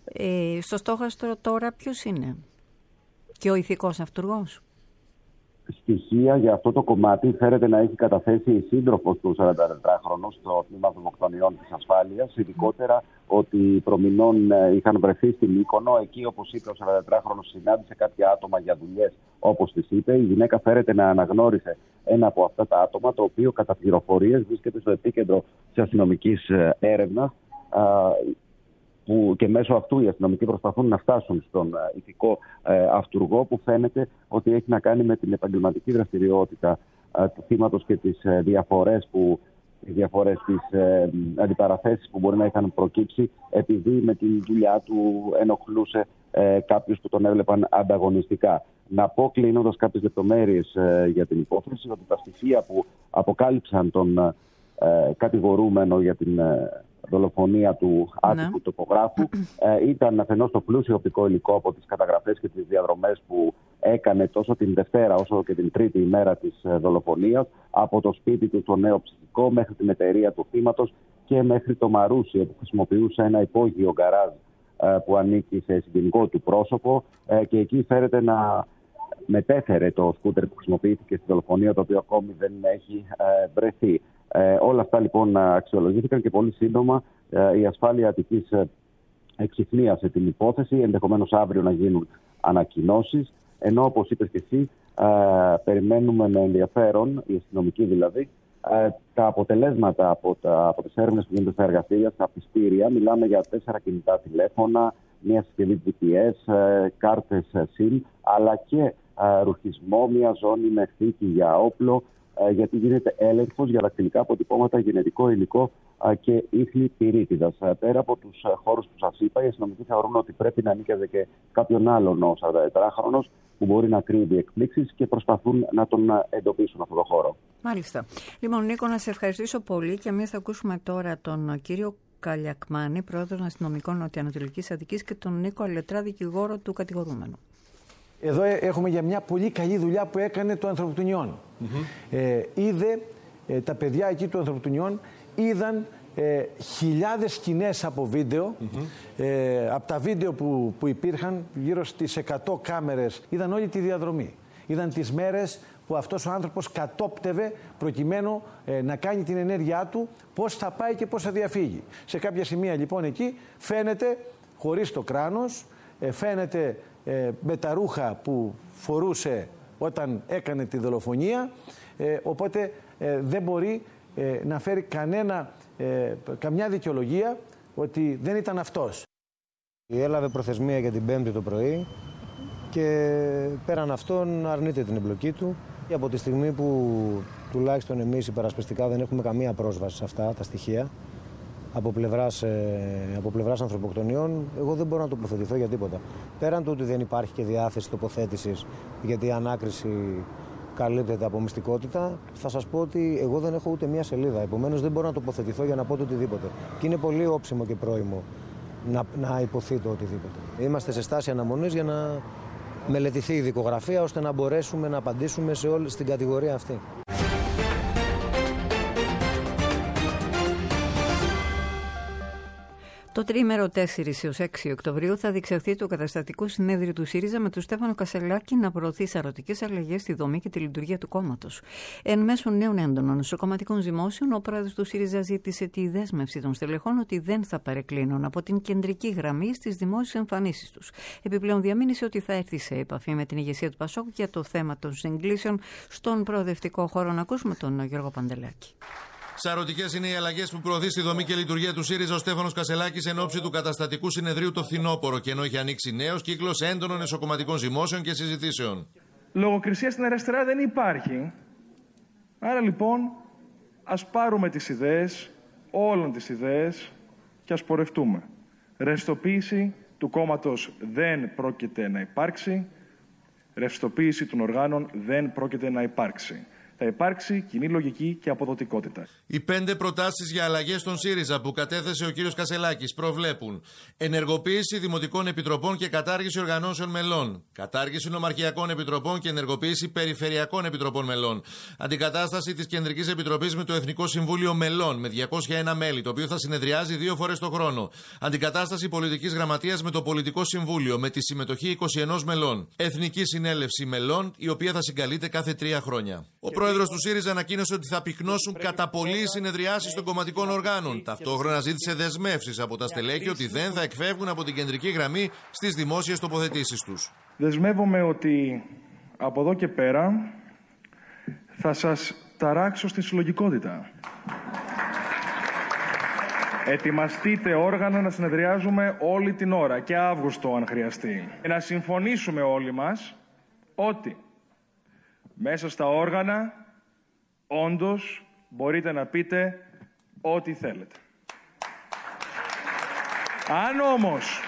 Ε, στο στόχαστρο τώρα ποιος είναι? Και ο ηθικός αυτούργος? Στοιχεία για αυτό το κομμάτι φέρεται να έχει καταθέσει η σύντροφος του σαραντατετράχρονου στο τμήμα δολοφονιών της ασφάλειας, ειδικότερα ότι οι προμηνών είχαν βρεθεί στην Μύκονο. Εκεί, όπως είπε ο σαραντατετράχρονος, συνάντησε κάποια άτομα για δουλειές, όπως της είπε. Η γυναίκα φέρεται να αναγνώρισε ένα από αυτά τα άτομα, το οποίο κατά πληροφορίες βρίσκεται στο επίκεντρο της αστυνομικής έρευνας. Που και μέσω αυτού οι αστυνομικοί προσπαθούν να φτάσουν στον ηθικό ε, αυτούργο, που φαίνεται ότι έχει να κάνει με την επαγγελματική δραστηριότητα ε, του θύματος και τις ε, διαφορές, που, τις διαφορές, τις ε, αντιπαραθέσεις που μπορεί να είχαν προκύψει, επειδή με τη δουλειά του ενοχλούσε ε, κάποιους που τον έβλεπαν ανταγωνιστικά. Να πω, κλείνοντας κάποιες λεπτομέρειες ε, για την υπόθεση, ότι τα στοιχεία που αποκάλυψαν τον ε, κατηγορούμενο για την ε, δολοφονία του άτυπου ναι. τοπογράφου ε, ήταν αφενός το πλούσιο οπτικό υλικό από τις καταγραφές και τις διαδρομές που έκανε τόσο την Δευτέρα όσο και την Τρίτη ημέρα της ε, δολοφονίας, από το σπίτι του στο Νέο Ψυχικό μέχρι την εταιρεία του θύματος και μέχρι το Μαρούσι, που χρησιμοποιούσε ένα υπόγειο γκαράζ ε, που ανήκει σε συγγενικό του πρόσωπο ε, και εκεί φέρεται να μετέφερε το σκούτερ που χρησιμοποιήθηκε στη δολοφονία, το οποίο ακόμη δεν έχει ε, βρεθεί. Ε, όλα αυτά λοιπόν αξιολογήθηκαν και πολύ σύντομα ε, η ασφάλεια Αττικής ε, εξυχνίασε την υπόθεση, ενδεχομένως αύριο να γίνουν ανακοινώσεις, ενώ όπως είπες και εσύ ε, περιμένουμε με ενδιαφέρον, οι αστυνομικοί δηλαδή, ε, τα αποτελέσματα από, τα, από τις έρευνες που γίνονται στα εργαστήρια, στα πιστήρια. Μιλάμε για τέσσερα κινητά τηλέφωνα, μια συσκευή τζι πι ες, ε, κάρτες SIM, αλλά και ε, ρουχισμό, μια ζώνη με θήκη για όπλο, γιατί γίνεται έλεγχος για δακτυλικά αποτυπώματα, γενετικό υλικό και ίχνη πυρίτιδας. Πέρα από τους χώρους που σας είπα, οι αστυνομικοί θεωρούν ότι πρέπει να νίκιαζε και κάποιον άλλον ο σαραντατετράχρονος που μπορεί να κρύβει εκπλήξεις και προσπαθούν να τον εντοπίσουν αυτό το χώρο. Μάλιστα. Λοιπόν, Νίκο, να σε ευχαριστήσω πολύ και εμείς θα ακούσουμε τώρα τον κύριο Καλιακμάνη, πρόεδρος αστυνομικών Νοτιοανατολικής Αττικής, και τον Νίκο Αλετρά, δικηγόρο του κατηγορούμενου. Εδώ έχουμε για μια πολύ καλή δουλειά που έκανε το Ανθρωποκτονιών. Mm-hmm. Ε, είδε ε, τα παιδιά εκεί του Ανθρωποκτονιών, είδαν ε, χιλιάδες σκηνές από βίντεο. Mm-hmm. ε, από τα βίντεο που, που υπήρχαν, γύρω στις εκατό κάμερες, είδαν όλη τη διαδρομή. Είδαν τις μέρες που αυτός ο άνθρωπος κατόπτευε προκειμένου ε, να κάνει την ενέργειά του, πώς θα πάει και πώς θα διαφύγει. Σε κάποια σημεία λοιπόν εκεί φαίνεται χωρίς το κράνος, ε, φαίνεται ε, με τα ρούχα που φορούσε όταν έκανε τη δολοφονία, ε, οπότε ε, δεν μπορεί ε, να φέρει κανένα, ε, καμιά δικαιολογία ότι δεν ήταν αυτός. Έλαβε προθεσμία για την Πέμπτη το πρωί και πέραν αυτόν αρνείται την εμπλοκή του. Και από τη στιγμή που τουλάχιστον εμείς υπερασπιστικά δεν έχουμε καμία πρόσβαση σε αυτά τα στοιχεία από πλευράς, ε, από πλευράς ανθρωποκτονιών, εγώ δεν μπορώ να τοποθετηθώ για τίποτα. Πέραν του ότι δεν υπάρχει και διάθεση τοποθέτησης, γιατί η ανάκριση καλύπτεται από μυστικότητα, θα σας πω ότι εγώ δεν έχω ούτε μία σελίδα. Επομένως δεν μπορώ να τοποθετηθώ για να πω το οτιδήποτε. Και είναι πολύ όψιμο και πρόημο να, να υποθεί το οτιδήποτε. Είμαστε σε στάση αναμονής για να μελετηθεί η δικογραφία, ώστε να μπορέσουμε να απαντήσουμε σε όλη στην κατηγορία αυτή. Το τρίμερο τέσσερις έως έξι Οκτωβρίου θα διεξαχθεί το καταστατικό συνέδριο του ΣΥΡΙΖΑ με τον Στέφανο Κασελάκη να προωθεί σαρωτικές αλλαγές στη δομή και τη λειτουργία του κόμματος. Εν μέσω νέων έντονων σοκομματικών ζυμώσεων, ο πρόεδρος του ΣΥΡΙΖΑ ζήτησε τη δέσμευση των στελεχών ότι δεν θα παρεκκλίνουν από την κεντρική γραμμή στις δημόσιες εμφανίσεις τους. Επιπλέον, διαμήνυσε ότι θα έρθει σε επαφή με την ηγεσία του ΠΑΣΟΚ για το θέμα των συγκλήσεων στον προοδευτικό χώρο. Να ακούσουμε τον Γιώργο Παντελάκη. Σαρωτικές είναι οι αλλαγές που προωθεί στη δομή και λειτουργία του ΣΥΡΙΖΑ ο Στέφανος Κασελάκης εν ώψη του καταστατικού συνεδρίου το φθινόπωρο, και ενώ έχει ανοίξει νέος κύκλος έντονων εσωκομματικών ζυμώσεων και συζητήσεων. Λογοκρισία στην αριστερά δεν υπάρχει. Άρα λοιπόν, ας πάρουμε τις ιδέες, όλων τις ιδέες, και ας πορευτούμε. Ρευστοποίηση του κόμματος δεν πρόκειται να υπάρξει. Ρευστοποίηση των οργάνων δεν πρόκειται να υπάρξει. θα υπάρξει κοινή λογική και αποδοτικότητα. Οι πέντε προτάσεις για αλλαγές στον ΣΥΡΙΖΑ που κατέθεσε ο κ. Κασελάκης προβλέπουν ενεργοποίηση δημοτικών επιτροπών και κατάργηση οργανώσεων μελών, κατάργηση νομαρχιακών επιτροπών και ενεργοποίηση περιφερειακών επιτροπών μελών, αντικατάσταση της Κεντρικής Επιτροπής με το Εθνικό Συμβούλιο Μελών με διακόσια ένα μέλη, το οποίο θα συνεδριάζει δύο φορές το χρόνο, αντικατάσταση πολιτικής γραμματείας με το Πολιτικό Συμβούλιο με τη συμμετοχή είκοσι ένα μελών, Εθνική Συνέλευση Μελών, η οποία θα συγκαλείται κάθε τρία χρόνια. Ο πρόεδρος του ΣΥΡΙΖΑ ανακοίνωσε ότι θα πυκνώσουν κατά πολύ οι συνεδριάσεις των κομματικών οργάνων. Ταυτόχρονα ζήτησε δεσμεύσεις από τα στελέχη ότι δεν θα εκφεύγουν από την κεντρική γραμμή στις δημόσιες τοποθετήσεις τους. Δεσμεύομαι ότι από εδώ και πέρα θα σας ταράξω στη συλλογικότητα. Ετοιμαστείτε όργανα να συνεδριάζουμε όλη την ώρα και Αύγουστο αν χρειαστεί. Και να συμφωνήσουμε όλοι μας ότι μέσα στα όργανα όντως μπορείτε να πείτε ό,τι θέλετε. Αν όμως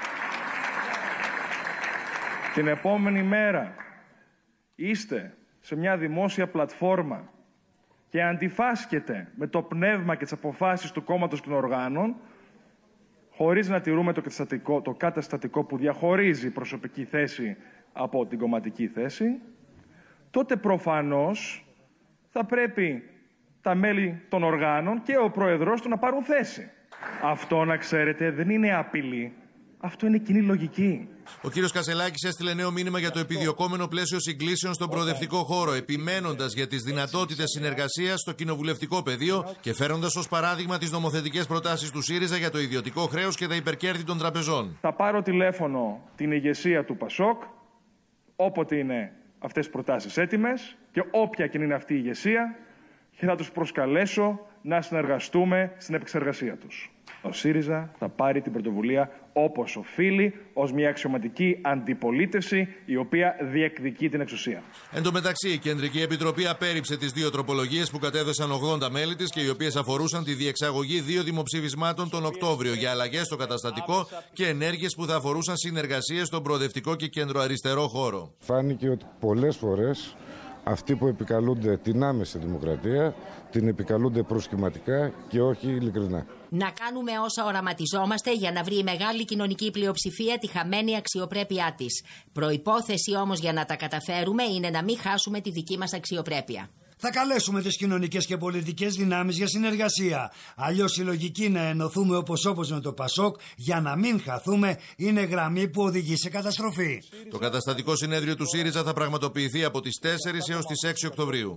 την επόμενη μέρα είστε σε μια δημόσια πλατφόρμα και αντιφάσκετε με το πνεύμα και τις αποφάσεις του κόμματος και των οργάνων, χωρίς να τηρούμε το καταστατικό, το καταστατικό που διαχωρίζει προσωπική θέση από την κομματική θέση, τότε προφανώς θα πρέπει τα μέλη των οργάνων και ο πρόεδρος του να πάρουν θέση. Αυτό, να ξέρετε, δεν είναι απειλή. Αυτό είναι κοινή λογική. Ο κύριος Κασελάκης έστειλε νέο μήνυμα για το επιδιωκόμενο πλαίσιο συγκλήσεων στον προοδευτικό χώρο, επιμένοντας για τις δυνατότητες συνεργασίας στο κοινοβουλευτικό πεδίο και φέροντας ως παράδειγμα τις νομοθετικές προτάσεις του ΣΥΡΙΖΑ για το ιδιωτικό χρέος και τα υπερκέρδη των τραπεζών. Θα πάρω τηλέφωνο την ηγεσία του ΠΑΣΟΚ, όποτε είναι αυτές τις προτάσεις έτοιμες και όποια και είναι αυτή η ηγεσία, και θα τους προσκαλέσω να συνεργαστούμε στην επεξεργασία τους. Ο ΣΥΡΙΖΑ θα πάρει την πρωτοβουλία όπως οφείλει, ως μια αξιωματική αντιπολίτευση η οποία διεκδικεί την εξουσία. Εν τω μεταξύ, η Κεντρική Επιτροπή απέρριψε τις δύο τροπολογίες που κατέθεσαν ογδόντα μέλη της και οι οποίες αφορούσαν τη διεξαγωγή δύο δημοψηφισμάτων τον Οκτώβριο για αλλαγές στο καταστατικό και ενέργειες που θα αφορούσαν συνεργασίες στον προοδευτικό και κεντροαριστερό χώρο. Φάνηκε ότι πολλές φορές αυτοί που επικαλούνται την άμεση δημοκρατία την επικαλούνται προσχηματικά και όχι ειλικρινά. Να κάνουμε όσα οραματιζόμαστε για να βρει η μεγάλη κοινωνική πλειοψηφία τη χαμένη αξιοπρέπειά της. Προϋπόθεση όμως για να τα καταφέρουμε είναι να μην χάσουμε τη δική μας αξιοπρέπεια. Θα καλέσουμε τις κοινωνικές και πολιτικές δυνάμεις για συνεργασία. Αλλιώς η λογική να ενωθούμε όπως όπως με το ΠΑΣΟΚ για να μην χαθούμε είναι γραμμή που οδηγεί σε καταστροφή. Το καταστατικό συνέδριο του ΣΥΡΙΖΑ θα πραγματοποιηθεί από τις τέσσερις έως τις έξι Οκτωβρίου.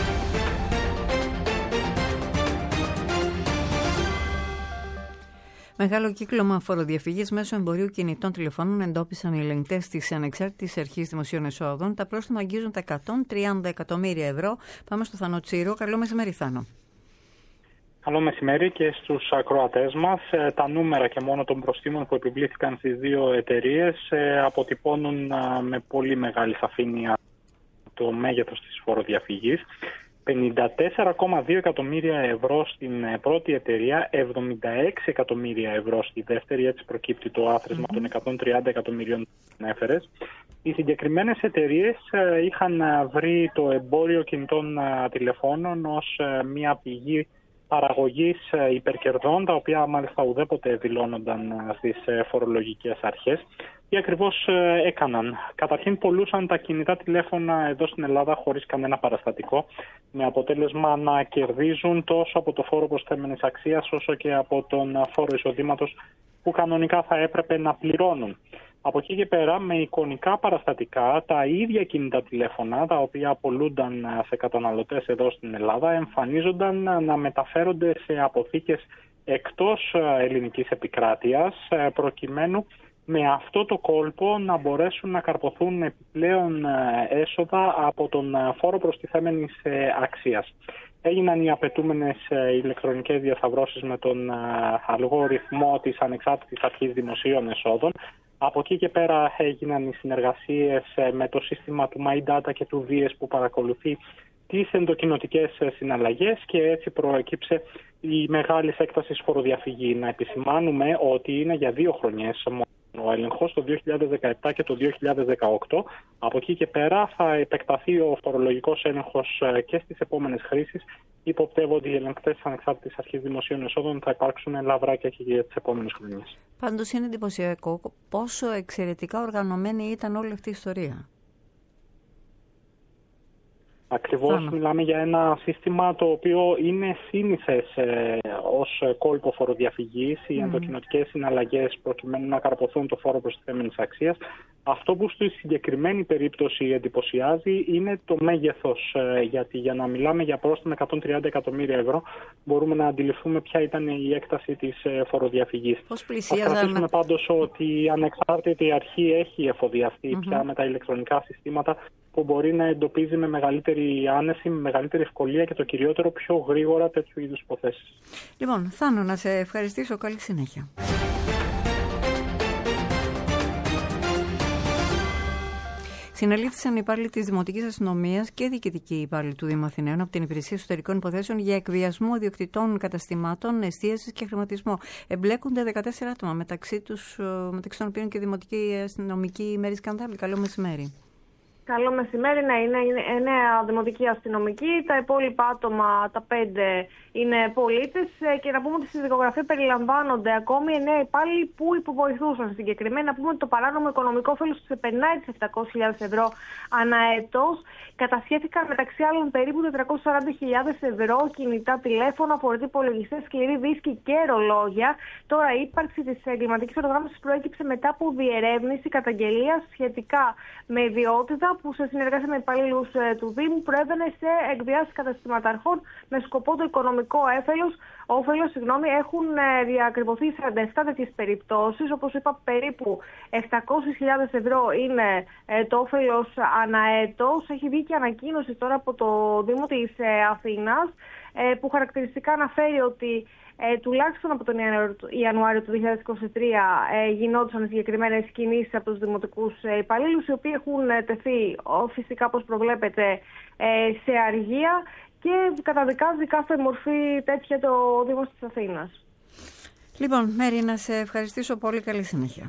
Μεγάλο κύκλωμα φοροδιαφυγής μέσω εμπορίου κινητών τηλεφώνων εντόπισαν οι ελεγκτές της Ανεξάρτητης Αρχής Δημοσίων Εσόδων. Τα πρόστιμα αγγίζουν τα εκατόν τριάντα εκατομμύρια ευρώ. Πάμε στο Θανό Τσίρο. Καλό μεσημέρι, Θάνο. Καλό μεσημέρι και στους ακροατές μας. Τα νούμερα και μόνο των προστίμων που επιβλήθηκαν στις δύο εταιρείες αποτυπώνουν με πολύ μεγάλη σαφήνεια το μέγεθος της φοροδιαφυγής. πενήντα τέσσερα κόμμα δύο εκατομμύρια ευρώ στην πρώτη εταιρεία, εβδομήντα έξι εκατομμύρια ευρώ στη δεύτερη, έτσι προκύπτει το άθροισμα mm-hmm. των εκατόν τριάντα εκατομμυρίων που ανέφερες. Οι συγκεκριμένες εταιρείες είχαν βρει το εμπόριο κινητών τηλεφώνων ως μια πηγή παραγωγής υπερκερδών, τα οποία μάλιστα ουδέποτε δηλώνονταν στις φορολογικές αρχές. Τι ακριβώς έκαναν? Καταρχήν πωλούσαν τα κινητά τηλέφωνα εδώ στην Ελλάδα χωρίς κανένα παραστατικό, με αποτέλεσμα να κερδίζουν τόσο από το φόρο προσθέμενης αξίας όσο και από τον φόρο εισοδήματος που κανονικά θα έπρεπε να πληρώνουν. Από εκεί και πέρα, με εικονικά παραστατικά, τα ίδια κινητά τηλέφωνα, τα οποία απολούνταν σε καταναλωτές εδώ στην Ελλάδα, εμφανίζονταν να μεταφέρονται σε αποθήκες εκτός ελληνικής επικράτειας, προκειμένου με αυτό το κόλπο να μπορέσουν να καρποθούν επιπλέον έσοδα από τον φόρο προστιθέμενης αξίας. Έγιναν οι απαιτούμενες ηλεκτρονικές διασταυρώσεις με τον αλγόριθμο της Ανεξάρτητης Αρχής Δημοσίων Εσόδων. Από εκεί και πέρα έγιναν οι συνεργασίες με το σύστημα του MyData και του βι ες που παρακολουθεί τις ενδοκοινοτικές συναλλαγές και έτσι προέκυψε η μεγάλη έκταση φοροδιαφυγή. Να επισημάνουμε ότι είναι για δύο χρονιές ο έλεγχος το δύο χιλιάδες δεκαεπτά και το δύο χιλιάδες δεκαοκτώ. Από εκεί και πέρα θα επεκταθεί ο φορολογικός έλεγχος και στις επόμενες χρήσεις. Υποπτεύω ότι οι ελεγκτές της Ανεξάρτητης Αρχής Δημοσίων Εσόδων θα υπάρξουν λαβράκια και για τις επόμενες χρονιές. Πάντως είναι εντυπωσιακό πόσο εξαιρετικά οργανωμένη ήταν όλη αυτή η ιστορία. Ακριβώς Φάνα. Μιλάμε για ένα σύστημα το οποίο είναι σύνηθες ε, ως κόλπο φοροδιαφυγής, οι mm. ενδοκοινοτικές συναλλαγές προκειμένου να καρποθούν το φόρο προστιθέμενης αξίας. Αυτό που στη συγκεκριμένη περίπτωση εντυπωσιάζει είναι το μέγεθος, ε, γιατί για να μιλάμε για πρόστιμο εκατόν τριάντα εκατομμύρια ευρώ μπορούμε να αντιληφθούμε ποια ήταν η έκταση της ε, φοροδιαφυγής. Πώς πλησίαζαμε. Θα κρατήσουμε πάντως ότι η ανεξάρτητη αρχή έχει εφοδιαστεί mm-hmm. πια με τα ηλεκτρονικά συστήματα που μπορεί να εντοπίζει με μεγαλύτερη άνεση, με μεγαλύτερη ευκολία και το κυριότερο πιο γρήγορα τέτοιου είδους υποθέσεις. Λοιπόν, Θάνο, να σε ευχαριστήσω. Καλή συνέχεια. Συνελήφθησαν υπάλληλοι της Δημοτικής Αστυνομίας και διοικητικοί υπάλληλοι του Δήμου Αθηναίων από την Υπηρεσία Εσωτερικών Υποθέσεων για εκβιασμό ιδιοκτητών καταστημάτων, εστίασης και χρηματισμό. Εμπλέκονται δεκατέσσερα άτομα, μεταξύ, τους, μεταξύ των οποίων και Δημοτική Αστυνομική Μέρη Σκανδάλη. Καλό μεσημέρι. Καλό μεσημέρι, ναι, είναι εννέα δημοτικοί αστυνομικοί, τα υπόλοιπα άτομα, τα πέντε, είναι πολίτες και να πούμε ότι στη δικογραφία περιλαμβάνονται ακόμη εννέα υπάλληλοι που υποβοηθούσαν συγκεκριμένα. Να πούμε ότι το παράνομο οικονομικό όφελος ξεπερνάει τις επτακόσιες χιλιάδες ευρώ ανά έτος. Κατασχέθηκαν μεταξύ άλλων περίπου τετρακόσιες σαράντα χιλιάδες ευρώ κινητά τηλέφωνα, φορητοί υπολογιστές, σκληροί δίσκοι και ρολόγια. Τώρα η ύπαρξη της εγκληματικής οργάνωσης προέκυψε μετά από διερεύνηση καταγγελίας σχετικά με ιδιότητα που σε συνεργασία με υπαλλήλους του Δήμου προέβαινε σε εκβιάσεις καταστηματαρχών με σκοπό το οικονομικό έφελος. Όφελος, συγγνώμη, έχουν διακρυβωθεί σαράντα επτά τέτοιες περιπτώσεις. Όπως είπα, περίπου επτακόσιες χιλιάδες ευρώ είναι το όφελος αναέτος. Έχει βγει και ανακοίνωση τώρα από το Δήμο της Αθήνας που χαρακτηριστικά αναφέρει ότι Ε, τουλάχιστον από τον Ιανουάριο του δύο χιλιάδες είκοσι τρία ε, γινόντουσαν συγκεκριμένες κινήσεις από τους δημοτικούς ε, υπαλλήλους, οι οποίοι έχουν ε, τεθεί ο, φυσικά, όπως προβλέπετε, ε, σε αργία και καταδικάζει κάθε μορφή τέτοια το Δήμος της Αθήνας. Λοιπόν, Μέρη, να σε ευχαριστήσω πολύ. Καλή συνέχεια.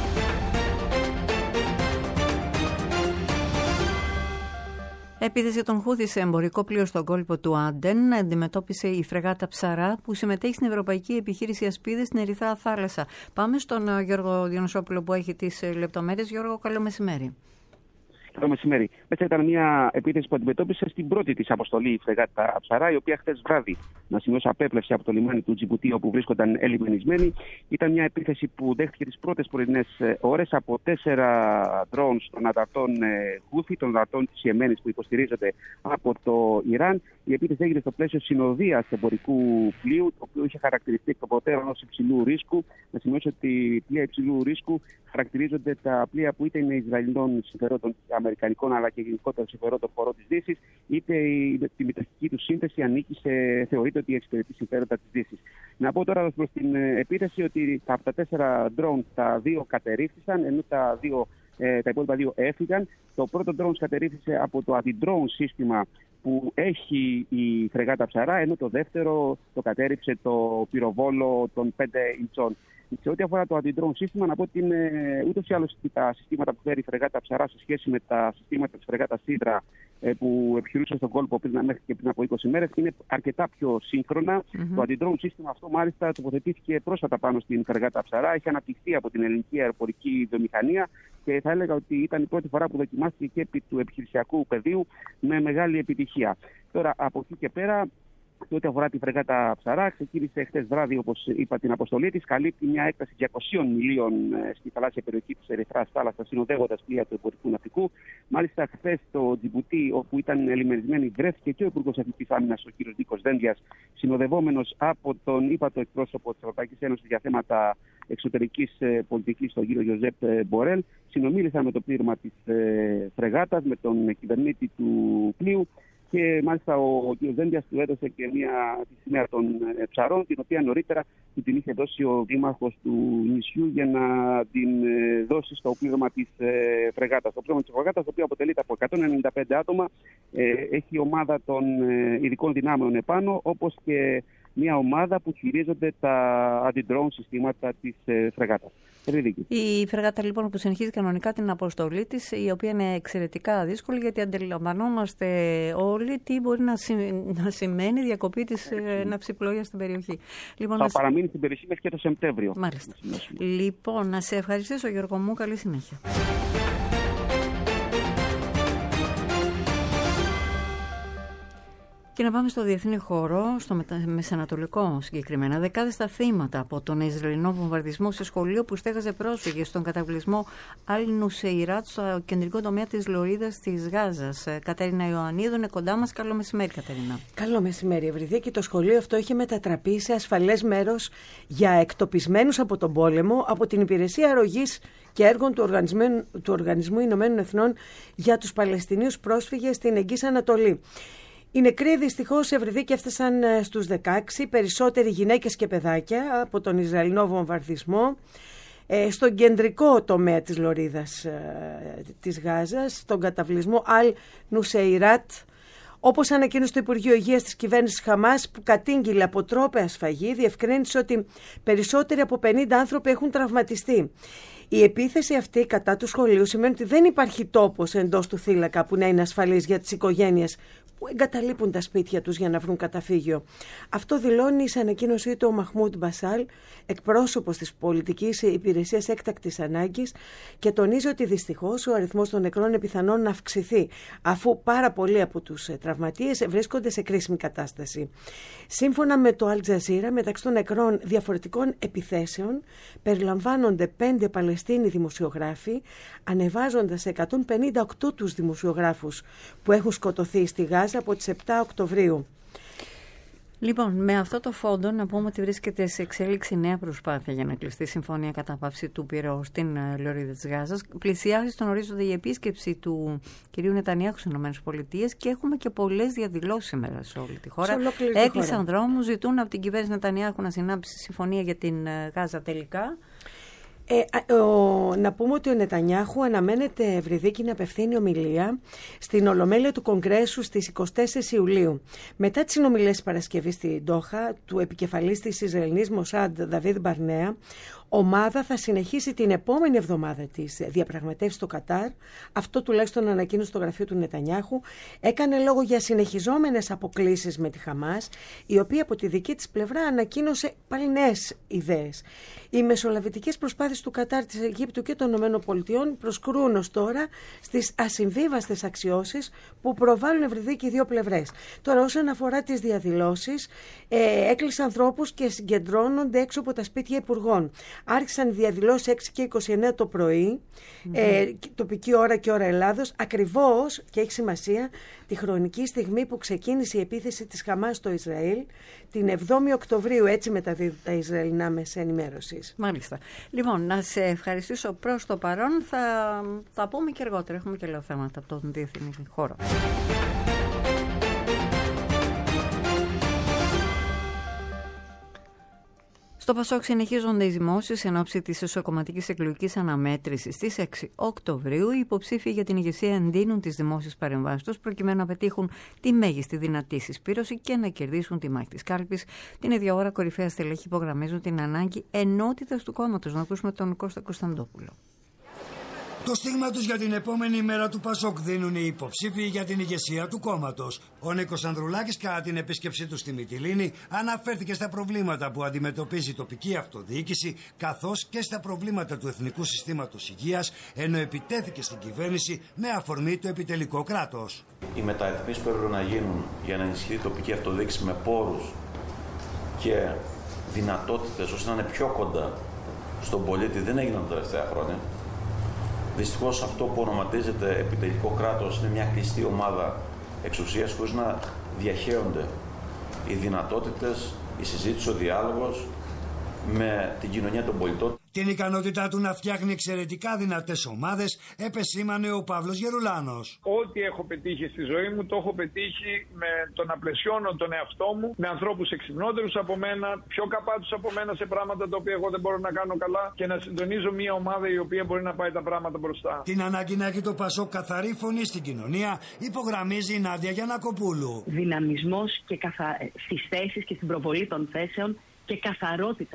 Επίθεση για τον Χούθη σε εμπορικό πλοίο στον κόλπο του Άντεν αντιμετώπισε η φρεγάτα Ψαρά που συμμετέχει στην Ευρωπαϊκή Επιχείρηση Ασπίδες στην Ερυθρά Θάλασσα. Πάμε στον Γιώργο Διονυσόπουλο που έχει τις λεπτομέρειες. Γιώργο, καλό μεσημέρι. Καλό μεσημέρι. Μέσα ήταν μια επίθεση που αντιμετώπισε στην πρώτη της αποστολή η φρεγάτα Ψαρά, η οποία χθες βράδυ, να σημειώσω, απέπλευσε από το λιμάνι του Τζιμπούτι, όπου βρίσκονταν ελιμενισμένοι. Ήταν μια επίθεση που δέχτηκε τις πρώτες πρωινές ώρες από τέσσερα drones των ανταρτών Χούθη, των ανταρτών της Ιεμένης που υποστηρίζονται από το Ιράν. Η επίθεση έγινε στο πλαίσιο συνοδείας εμπορικού πλοίου, το οποίο είχε χαρακτηριστεί εκ των προτέρων ως υψηλού ρίσκου. Να σημειώσω ότι πλοία υψηλού ρίσκου χαρακτηρίζονται τα πλοία που είτε είναι Ισραηλινών συμφερόντων, αμερικανικών αλλά και γενικότερα συμφερόντων χωρών της Δύσης, είτε η μεταχική του σύνθεση ανήκει σε, θεωρείται ότι εξυπηρετεί συμφέροντα της Δύσης. Να πω τώρα προς την επίθεση ότι από τα τέσσερα drone τα δύο κατερρίφθησαν, ενώ τα, δύο, ε, τα υπόλοιπα δύο έφυγαν. Το πρώτο drone κατερρίφθησε από το αντι-drone σύστημα που έχει η φρεγάτα Ψαρά, ενώ το δεύτερο το κατέρριψε το πυροβόλο των πέντε ιντσών. Σε ό,τι αφορά το αντι-drone σύστημα, να πω ότι είναι ούτως ή άλλως τα συστήματα που φέρει η φρεγάτα Ψαρά σε σχέση με τα συστήματα της φρεγάτας Σίδρα που επιχειρούσαν στον κόλπο πριν, μέχρι και πριν από είκοσι μέρες, είναι αρκετά πιο σύγχρονα. Mm-hmm. Το αντι-drone σύστημα αυτό μάλιστα τοποθετήθηκε πρόσφατα πάνω στην φρεγάτα Ψαρά, έχει αναπτυχθεί από την ελληνική αεροπορική βιομηχανία και θα έλεγα ότι ήταν η πρώτη φορά που δοκιμάστηκε και επί του επιχειρησιακού πεδίου με μεγάλη επιτυχία. Τώρα, από εκεί και πέρα, σε ό,τι αφορά τη φρεγάτα Ψαρά, ξεκίνησε χθες βράδυ, όπως είπα, την αποστολή της. Καλύπτει μια έκταση διακοσίων μιλίων στη θαλάσσια περιοχή της Ερυθράς Θάλασσας, συνοδεύοντας πλοία του εμπορικού ναυτικού. Μάλιστα, χθες στο Τζιμπούτι, όπου ήταν ελιμενισμένοι, βρέθηκε και ο Υπουργός Εθνικής Άμυνας, ο κ. Νίκος Δένδιας, συνοδευόμενος από τον ύπατο εκπρόσωπο της Ευρωπαϊκής Ένωσης για θέματα εξωτερικής πολιτικής, τον κ. Γιωζέπ Μπορέλ. Συνομίλησαν με το πλήρωμα της φρεγάτας, με τον κυβερνήτη του πλοίου. Και μάλιστα ο κ. Δένδιας του έδωσε και μια τη σημαία των Ψαρών, την οποία νωρίτερα του την είχε δώσει ο δήμαρχος του νησιού για να την δώσει στο πλήρωμα της φρεγάτας. Το πλήρωμα της φρεγάτας, το οποίο αποτελείται από εκατόν ενενήντα πέντε άτομα, έχει ομάδα των ειδικών δυνάμεων επάνω, όπως και μια ομάδα που χειρίζονται τα αντι-drone συστήματα της φρεγάτας. Η φρεγάτα λοιπόν που συνεχίζει κανονικά την αποστολή της, η οποία είναι εξαιρετικά δύσκολη, γιατί αντιλαμβανόμαστε όλοι τι μπορεί να, συ... να σημαίνει διακοπή της ναυσιπλοείας στην περιοχή. Λοιπόν, θα να... παραμείνει στην περιοχή μέχρι και το Σεπτέμβριο. Μάλιστα. Λοιπόν, να σε ευχαριστήσω, Γιώργο μου. Καλή συνέχεια. Και να πάμε στο διεθνή χώρο, στο μεσανατολικό συγκεκριμένα. Δεκάδες τα θύματα από τον Ισραηλινό βομβαρδισμό σε σχολείο που στέγαζε πρόσφυγες στον καταβλισμό Αλ Νουσεϊράτ στο κεντρικό τομέα της Λωρίδας της Γάζας. Κατερίνα Ιωαννίδου είναι κοντά μας. Καλό μεσημέρι, Κατερίνα. Καλό μεσημέρι, Ευρυδίκη. Το σχολείο αυτό είχε μετατραπεί σε ασφαλές μέρος για εκτοπισμένους από τον πόλεμο από την Υπηρεσία Αρρωγής και Έργων του Οργανισμού, του Οργανισμού Ηνωμένων Εθνών για τους Παλαιστινίους πρόσφυγες στην Εγγύς Ανατολή. Οι νεκροί δυστυχώς, Ευρυδίκη, έφτασαν στους δεκαέξι, περισσότεροι γυναίκες και παιδάκια από τον Ισραηλινό βομβαρδισμό ε, στον κεντρικό τομέα της Λωρίδας ε, της Γάζας, στον καταβλισμό Αλ Νουσεϊράτ, όπως ανακοίνωσε το Υπουργείο Υγείας της κυβέρνησης Χαμάς, που κατήγγειλε αποτρόπαια σφαγή, διευκρίνησε ότι περισσότεροι από πενήντα άνθρωποι έχουν τραυματιστεί. Η επίθεση αυτή κατά του σχολείου σημαίνει ότι δεν υπάρχει τόπος εντός του θύλακα που να είναι ασφαλής για τις οικογένειες που εγκαταλείπουν τα σπίτια τους για να βρουν καταφύγιο. Αυτό δηλώνει σε ανακοίνωσή του ο Μαχμούντ Μπασάλ, εκπρόσωπος της Πολιτικής Υπηρεσίας Έκτακτης Ανάγκης, και τονίζει ότι δυστυχώς ο αριθμός των νεκρών είναι πιθανόν να αυξηθεί, αφού πάρα πολλοί από τους τραυματίες βρίσκονται σε κρίσιμη κατάσταση. Σύμφωνα με το Αλ Τζαζίρα, μεταξύ των νεκρών διαφορετικών επιθέσεων περιλαμβάνονται πέντε Παλαιστίνοι δημοσιογράφοι, ανεβάζοντας εκατόν πενήντα οκτώ τους δημοσιογράφους που έχουν σκοτωθεί στη Γάζα από τις επτά Οκτωβρίου. Λοιπόν, με αυτό το φόντο να πούμε ότι βρίσκεται σε εξέλιξη νέα προσπάθεια για να κλειστεί συμφωνία κατάπαυση του πυρός στην Λωρίδα της Γάζας. Πλησιάζει στον ορίζοντα η επίσκεψη του κυρίου Νετανιάχου στις ΗΠΑ και έχουμε και πολλές διαδηλώσεις σήμερα σε όλη τη χώρα. Έκλεισαν δρόμους, ζητούν από την κυβέρνηση Νετανιάχου να συνάψει συμφωνία για την Γάζα τελικά. Ε, ο, να πούμε ότι ο Νετανιάχου αναμένεται, Ευρυδίκη, να απευθύνει ομιλία στην Ολομέλεια του Κογκρέσου στις εικοστή τέταρτη Ιουλίου. Μετά τις συνομιλίες Παρασκευή στη Ντόχα του επικεφαλής της Ισραηλινής Μοσάντ, Δαβίδ Μπαρνέα, ομάδα θα συνεχίσει την επόμενη εβδομάδα της διαπραγματεύσεις στο Κατάρ. Αυτό τουλάχιστον ανακοίνωσε το γραφείο του Νετανιάχου. Έκανε λόγο για συνεχιζόμενες αποκλίσεις με τη Χαμάς, η οποία από τη δική της πλευρά ανακοίνωσε πάλι νέες ιδέες. Οι μεσολαβητικές προσπάθειες του Κατάρ, της Αιγύπτου και των ΗΠΑ προσκρούν ως τώρα στις ασυμβίβαστες αξιώσεις που προβάλλουν, Ευρυδίκη, οι δύο πλευρές. Τώρα, όσον αφορά τις διαδηλώσεις, ε, έκλεισαν ανθρώπους και συγκεντρώνονται έξω από τα σπίτια υπουργών. Άρχισαν οι διαδηλώσεις έξι και είκοσι εννέα το πρωί, mm-hmm. ε, τοπική ώρα και ώρα Ελλάδος, ακριβώς, και έχει σημασία, τη χρονική στιγμή που ξεκίνησε η επίθεση της Χαμάς στο Ισραήλ, την εβδόμη Οκτωβρίου, έτσι μεταδίδουν τα Ισραηλινά μέσα ενημέρωσης. Μάλιστα. Λοιπόν, να σε ευχαριστήσω προς το παρόν. Θα, θα πούμε και αργότερα. Έχουμε και λέω θέματα από τον διεθνή χώρο. Στο Πασόκ συνεχίζονται οι δημόσιες εν ώψη της εσωκομματικής εκλογικής αναμέτρησης στις έξι Οκτωβρίου. Οι υποψήφοι για την ηγεσία εντείνουν τις δημόσιες παρεμβάσεις τους προκειμένου να πετύχουν τη μέγιστη δυνατή συσπήρωση και να κερδίσουν τη μάχη της κάλπης. Την ίδια ώρα, κορυφαία στελέχη υπογραμμίζουν την ανάγκη ενότητας του κόμματος. Να ακούσουμε τον Κώστα Κωνσταντόπουλο. Το στίγμα τους για την επόμενη μέρα του Πασόκ δίνουν οι υποψήφοι για την ηγεσία του κόμματος. Ο Νίκος Ανδρουλάκης, κατά την επίσκεψή του στη Μυτιλήνη, αναφέρθηκε στα προβλήματα που αντιμετωπίζει η τοπική αυτοδιοίκηση, καθώς και στα προβλήματα του εθνικού συστήματος υγείας, ενώ επιτέθηκε στην κυβέρνηση με αφορμή το επιτελικό κράτος. Οι μεταρρυθμίσεις που έπρεπε να γίνουν για να ενισχυθεί η τοπική αυτοδιοίκηση με πόρους και δυνατότητες ώστε να είναι πιο κοντά στον πολίτη δεν έγιναν τα τελευταία χρόνια. Δυστυχώς αυτό που ονοματίζεται επιτελικό κράτος είναι μια κλειστή ομάδα εξουσίας χωρίς να διαχέονται οι δυνατότητες, η συζήτηση, ο διάλογος με την κοινωνία των πολιτών. Την ικανότητά του να φτιάχνει εξαιρετικά δυνατές ομάδες επεσήμανε ο Παύλος Γερουλάνος. Ό,τι έχω πετύχει στη ζωή μου το έχω πετύχει με το να πλαισιώνω τον εαυτό μου με ανθρώπους εξυπνότερους από μένα, πιο καπάτους από μένα σε πράγματα τα οποία εγώ δεν μπορώ να κάνω καλά και να συντονίζω μια ομάδα η οποία μπορεί να πάει τα πράγματα μπροστά. Την ανάγκη να έχει το Πασόκ καθαρή φωνή στην κοινωνία υπογραμμίζει η Νάντια Γιαννακοπούλου. Δυναμισμός και καθα... στις θέσεις και στην προβολή των θέσεων και καθαρότητα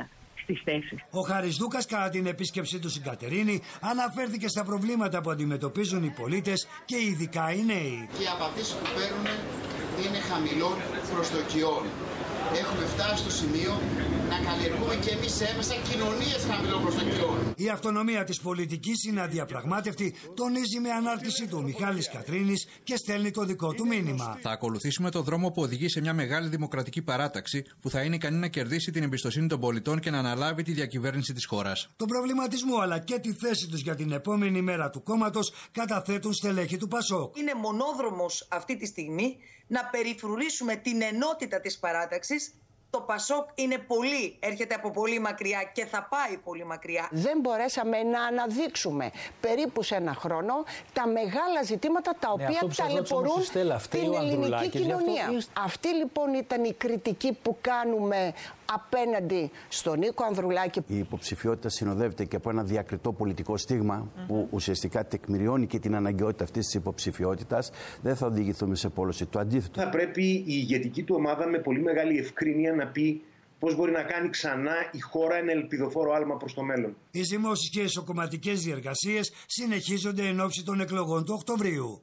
στις θέσεις. Ο Χαρισδούκας, κατά την επίσκεψή του στην Κατερίνη, αναφέρθηκε στα προβλήματα που αντιμετωπίζουν οι πολίτες και ειδικά οι νέοι. Και οι απαντήσεις που παίρνουν είναι χαμηλών προσδοκιών. Έχουμε φτάσει στο σημείο να καλλιεργούμε και εμείς έμεσα κοινωνίες χαμηλών προσδοκιών. Η αυτονομία της πολιτικής είναι αδιαπραγμάτευτη, τονίζει με ανάρτησή του ο Μιχάλης Κατρίνης και στέλνει το δικό του μήνυμα. Θα ακολουθήσουμε το δρόμο που οδηγεί σε μια μεγάλη δημοκρατική παράταξη που θα είναι ικανή να κερδίσει την εμπιστοσύνη των πολιτών και να αναλάβει τη διακυβέρνηση της χώρας. Τον προβληματισμό αλλά και τη θέση τους για την επόμενη μέρα του κόμματος καταθέτουν στελέχη του Πασόκ. Είναι μονόδρομος αυτή τη στιγμή να περιφρουρήσουμε την ενότητα της παράταξης. Το Πασόκ είναι πολύ, έρχεται από πολύ μακριά και θα πάει πολύ μακριά. Δεν μπορέσαμε να αναδείξουμε περίπου σε ένα χρόνο τα μεγάλα ζητήματα τα οποία ναι, ταλαιπωρούν την ελληνική κοινωνία. Αυτό... Αυτή λοιπόν ήταν η κριτική που κάνουμε απέναντι στον Νίκο Ανδρουλάκη. Η υποψηφιότητα συνοδεύεται και από ένα διακριτό πολιτικό στίγμα mm-hmm. που ουσιαστικά τεκμηριώνει και την αναγκαιότητα αυτής της υποψηφιότητας. Δεν θα οδηγηθούμε σε πόλωση. Το αντίθετο. Θα πρέπει η ηγετική του ομάδα με πολύ μεγάλη ευκρίνεια να πει πώς μπορεί να κάνει ξανά η χώρα ένα ελπιδοφόρο άλμα προς το μέλλον. Οι δημόσιες και ισοκομματικές διεργασίες συνεχίζονται εν ώψη των εκλογών του Οκτωβρίου.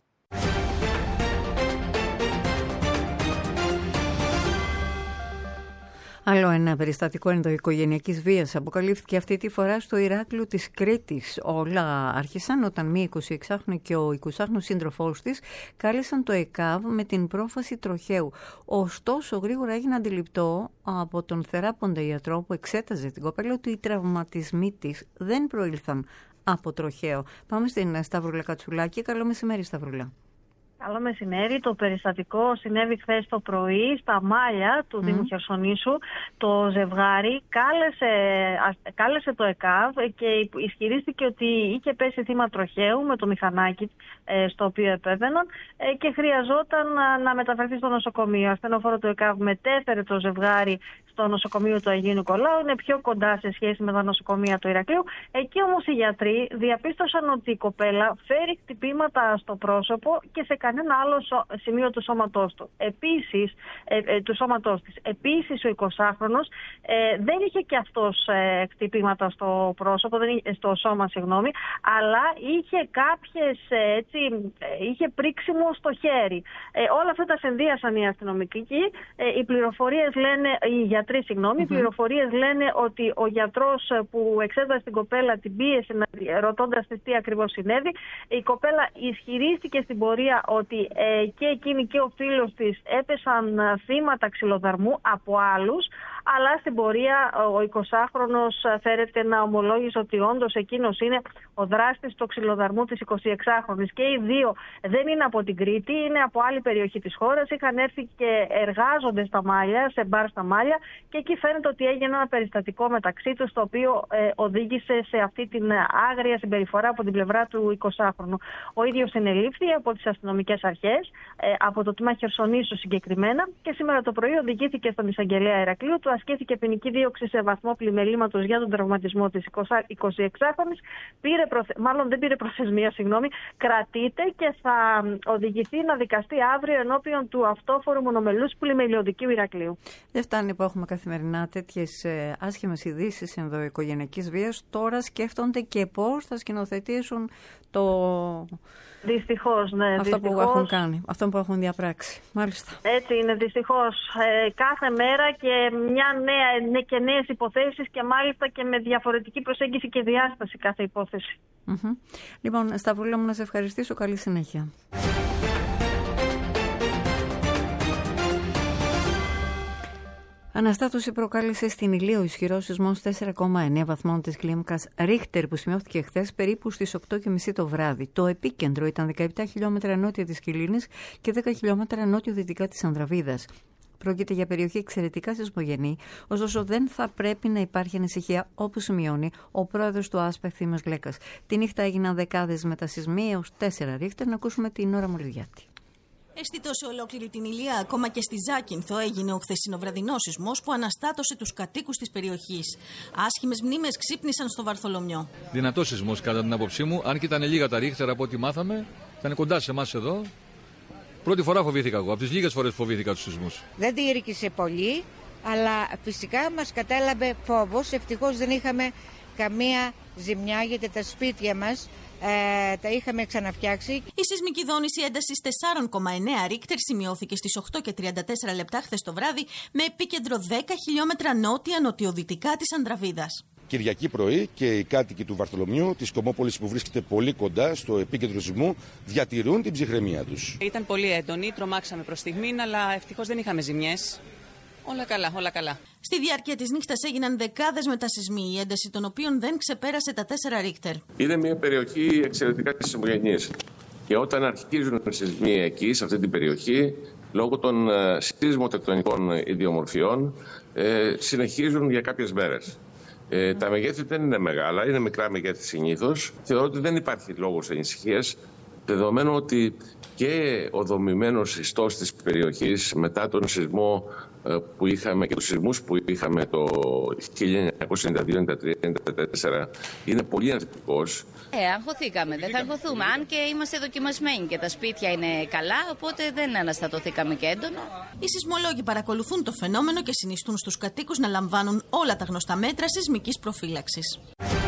Άλλο ένα περιστατικό ενδοοικογενειακής βίας αποκαλύφθηκε αυτή τη φορά στο Ηράκλειο της Κρήτης. Όλα άρχισαν όταν μία εικοσιεξάχρονη και ο εικοσάχρονος σύντροφός της κάλεσαν το ΕΚΑΒ με την πρόφαση τροχαίου. Ωστόσο, γρήγορα έγινε αντιληπτό από τον θεράποντα ιατρό που εξέταζε την κοπέλα ότι οι τραυματισμοί της δεν προήλθαν από τροχαίο. Πάμε στην Σταυρούλα Κατσουλάκη. Καλό μεσημέρι, Σταυρούλα. Καλό μεσημέρι. Το περιστατικό συνέβη χθες το πρωί στα Μάλια του mm. Δήμου Χερσονήσου. Το ζευγάρι κάλεσε, κάλεσε το ΕΚΑΒ και ισχυρίστηκε ότι είχε πέσει θύμα τροχαίου με το μηχανάκι στο οποίο επέβαιναν και χρειαζόταν να μεταφερθεί στο νοσοκομείο. Ασθενοφόρο του ΕΚΑΒ μετέφερε το ζευγάρι στο νοσοκομείο του Αγίου Νικολάου. Είναι πιο κοντά σε σχέση με τα νοσοκομεία του Ηρακλείου. Εκεί όμως οι γιατροί διαπίστωσαν ότι η κοπέλα φέρει χτυπήματα στο πρόσωπο και σε κανένα άλλο σημείο του σώματός του. Επίσης, ε, ε, του σώματός της. Επίσης, ο εικοσάχρονος ε, δεν είχε και αυτός ε, χτυπήματα στο πρόσωπο, δεν είχε, στο σώμα, συγγνώμη, αλλά είχε κάποιες, ε, έτσι, ε, είχε πρίξιμο στο χέρι. Ε, όλα αυτά τα συνδύασαν οι αστυνομικοί. Ε, οι πληροφορίες λένε, οι γιατροί, συγγνώμη, mm-hmm. οι πληροφορίες λένε ότι ο γιατρός που εξέτασε την κοπέλα την πίεσε ρωτώντας της τι ακριβώς συνέβη. Η κοπέλα ισχυρίστηκε στην πορεία ότι ε, και εκείνη και ο φίλος της έπεσαν θύματα ξυλοδαρμού από άλλους, αλλά στην πορεία ο εικοσάχρονος φέρεται να ομολόγησε ότι όντως εκείνος είναι ο δράστης του ξυλοδαρμού της εικοσιεξάχρονης. Και οι δύο δεν είναι από την Κρήτη, είναι από άλλη περιοχή της χώρας. Είχαν έρθει και εργάζονται στα Μάλια, σε μπαρ στα Μάλια, και εκεί φαίνεται ότι έγινε ένα περιστατικό μεταξύ τους, το οποίο ε, οδήγησε σε αυτή την άγρια συμπεριφορά από την πλευρά του εικοσάχρονου. Ο ίδιος συνελήφθη από τις αστυνομικές αρχές, ε, από το τμήμα Χερσονήσου συγκεκριμένα, και σήμερα το πρωί οδηγήθηκε στον εισαγγελέα Ηρακλείου. Του ασκήθηκε ποινική δίωξη σε βαθμό πλημελήματος για τον τραυματισμό της εικοσιεξάχρονης. Πήρε προθε... Μάλλον δεν πήρε προθεσμία, συγγνώμη, κρατείται και θα οδηγηθεί να δικαστεί αύριο ενώπιον του αυτόφορου μονομελούς πλημελιωδικίου Ηρακλείου. Δεν φτάνει που έχουμε καθημερινά τέτοιες άσχημες ειδήσεις ενδοοικογενειακής βίας. Τώρα σκέφτονται και πώς θα σκηνοθετήσουν το... Δυστυχώς, ναι. Αυτό δυστυχώς, που έχουν κάνει, αυτό που έχουν διαπράξει. Μάλιστα. Έτσι είναι, δυστυχώς. Ε, κάθε μέρα και μια νέα ναι, και νέες υποθέσεις, και μάλιστα και με διαφορετική προσέγγιση και διάσταση κάθε υπόθεση. Mm-hmm. Λοιπόν, Σταυρούλα μου, να σε ευχαριστήσω. Καλή συνέχεια. Αναστάτωση προκάλεσε στην Ηλία ο ισχυρός σεισμός τέσσερα κόμμα εννέα βαθμών της κλίμακας Ρίχτερ που σημειώθηκε χθες περίπου στις οκτώ και μισή το βράδυ. Το επίκεντρο ήταν δεκαεπτά χιλιόμετρα νότια της Κιλίνης και δέκα χιλιόμετρα νότιο-δυτικά της Ανδραβίδας. Πρόκειται για περιοχή εξαιρετικά σεισμογενή, ωστόσο δεν θα πρέπει να υπάρχει ανησυχία, όπως σημειώνει ο πρόεδρος του ΑΣΠΑ Ευθύμιος Γλέκας. Τη νύχτα έγιναν δεκάδες μετασεισμοί έως τέσσερα Ρίχτερ. Να ακούσουμε την ώρα Μολυδιάτη. Αισθητό σε ολόκληρη την Ηλία, ακόμα και στη Ζάκυνθο, έγινε ο χθεσινοβραδινός σεισμός που αναστάτωσε τους κατοίκους της περιοχής. Άσχημες μνήμες ξύπνησαν στο Βαρθολομιό. Δυνατός σεισμός, κατά την άποψή μου, αν και ήταν λίγα τα ρίχτερα από ό,τι μάθαμε, ήταν κοντά σε εμάς εδώ. Πρώτη φορά φοβήθηκα εγώ, από τις λίγες φορές φοβήθηκα τους σεισμούς. Δεν τήρηκησε πολύ, Αλλά φυσικά μας κατάλαβε φόβος. Ευτυχώς δεν είχαμε καμία ζημιά, γιατί τα σπίτια μας ε, τα είχαμε ξαναφτιάξει. Η σεισμική δόνηση έντασης τέσσερα κόμμα εννέα Ρίχτερ σημειώθηκε στις οκτώ και τριάντα τέσσερα λεπτά χθες το βράδυ, με επίκεντρο δέκα χιλιόμετρα νότια-νοτιοδυτικά της Ανδραβίδας. Κυριακή πρωί και οι κάτοικοι του Βαρθολομιού, της Κομμόπολης που βρίσκεται πολύ κοντά στο επίκεντρο σεισμού, διατηρούν την ψυχραιμία τους. Ήταν πολύ έντονη, τρομάξαμε προς στιγμήν, αλλά ευτυχώς δεν είχαμε ζημιές. Όλα καλά, όλα καλά. Στη διάρκεια της νύχτας έγιναν δεκάδες μετασεισμοί, η ένταση των οποίων δεν ξεπέρασε τα τέσσερα Ρίχτερ. Είναι μια περιοχή εξαιρετικά σεισμογενής. Και όταν αρχίζουν οι σεισμοί εκεί, σε αυτή την περιοχή, λόγω των σεισμοτεκτονικών ιδιομορφιών, ε, συνεχίζουν για κάποιες μέρες. Ε, τα μεγέθη δεν είναι μεγάλα, είναι μικρά μεγέθη συνήθως. Θεωρώ ότι δεν υπάρχει λόγος ανησυχίας, δεδομένου ότι και ο δομημένος ιστός της περιοχής μετά τον σεισμό που είχαμε και τους σεισμούς που είχαμε το χίλια εννιακόσια ενενήντα δύο ενενήντα τρία ενενήντα τέσσερα είναι πολύ ανθεκτικός. Ε, αγχωθήκαμε, δεν θα αγχωθούμε. Αν και είμαστε δοκιμασμένοι και τα σπίτια είναι καλά, οπότε δεν αναστατωθήκαμε και έντονο. Οι σεισμολόγοι παρακολουθούν το φαινόμενο και συνιστούν στους κατοίκους να λαμβάνουν όλα τα γνωστά μέτρα σεισμικής προφύλαξης.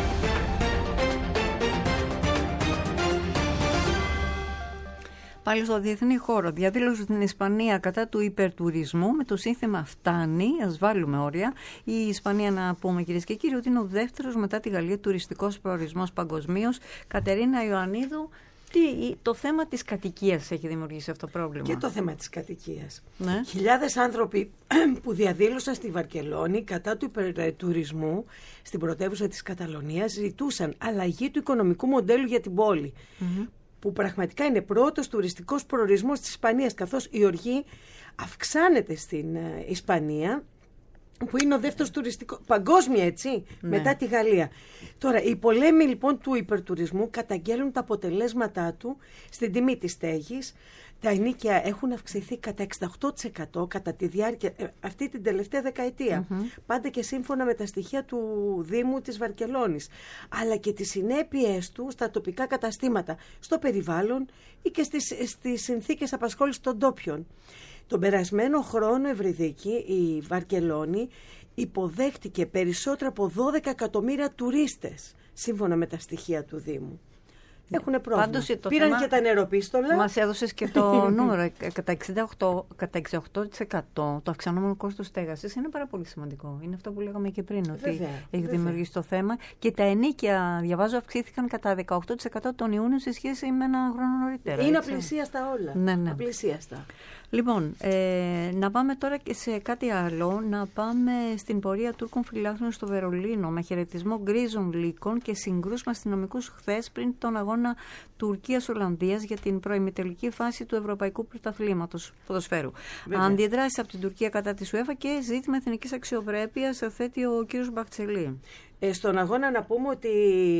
Πάλι στο διεθνή χώρο, διαδήλωση στην Ισπανία κατά του υπερτουρισμού με το σύνθημα «Φτάνει, ας βάλουμε όρια». Η Ισπανία, να πούμε κυρίες και κύριοι, ότι είναι ο δεύτερος μετά τη Γαλλία τουριστικός προορισμός παγκοσμίως. Κατερίνα Ιωαννίδου, τι, το θέμα της κατοικίας έχει δημιουργήσει αυτό το πρόβλημα. Και το θέμα της κατοικίας. Ναι. Χιλιάδες άνθρωποι που διαδήλωσαν στη Βαρκελόνη κατά του υπερτουρισμού στην πρωτεύουσα της Καταλωνίας ζητούσαν αλλαγή του οικονομικού μοντέλου για την πόλη. Mm-hmm. Που πραγματικά είναι πρώτος τουριστικός προορισμός της Ισπανίας, καθώς η οργή αυξάνεται στην ε, Ισπανία, που είναι ο δεύτερος τουριστικός, παγκόσμια έτσι, ναι. μετά τη Γαλλία. Τώρα, οι πολέμοι λοιπόν του υπερτουρισμού καταγγέλνουν τα αποτελέσματά του στην τιμή της στέγης. Τα ενοίκια έχουν αυξηθεί κατά εξήντα οκτώ τοις εκατό κατά τη διάρκεια ε, αυτή την τελευταία δεκαετία. Mm-hmm. Πάντα και σύμφωνα με τα στοιχεία του Δήμου της Βαρκελόνης. Αλλά και τις συνέπειες του στα τοπικά καταστήματα, στο περιβάλλον ή και στις, στις συνθήκες απασχόλησης των ντόπιων. Τον περασμένο χρόνο, Ευρυδίκη, η Βαρκελόνη υποδέχτηκε περισσότερα από δώδεκα εκατομμύρια τουρίστες, σύμφωνα με τα στοιχεία του Δήμου. Έχουν πρόβλημα. Πάντως, πήραν θέμα... και τα νεροπίστολα. Μας έδωσες και το νούμερο. Κατά εξήντα οκτώ τοις εκατό το αυξανόμενο κόστος στέγασης είναι πάρα πολύ σημαντικό. Είναι αυτό που λέγαμε και πριν, ότι βέβαια, έχει βέβαια. δημιουργήσει το θέμα. Και τα ενοίκια, διαβάζω, αυξήθηκαν κατά δεκαοκτώ τοις εκατό τον Ιούνιο σε σχέση με ένα χρόνο νωρίτερα. Είναι απλησίαστα όλα. Ναι, ναι. Απλησίαστα. Λοιπόν, ε, να πάμε τώρα και σε κάτι άλλο. Να πάμε στην πορεία Τούρκων φυλάχτων στο Βερολίνο με χαιρετισμό γκρίζων λύκων και συγκρούσεις με αστυνομικούς χθες πριν τον αγώνα Τουρκίας-Ολλανδίας για την προημιτελική φάση του Ευρωπαϊκού Πρωταθλήματος Ποδοσφαίρου. Αντιδράσεις από την Τουρκία κατά τη UEFA και ζήτημα εθνικής αξιοπρέπειας θέτει ο κ. Μπαχτσελή. Ε, στον αγώνα να πούμε ότι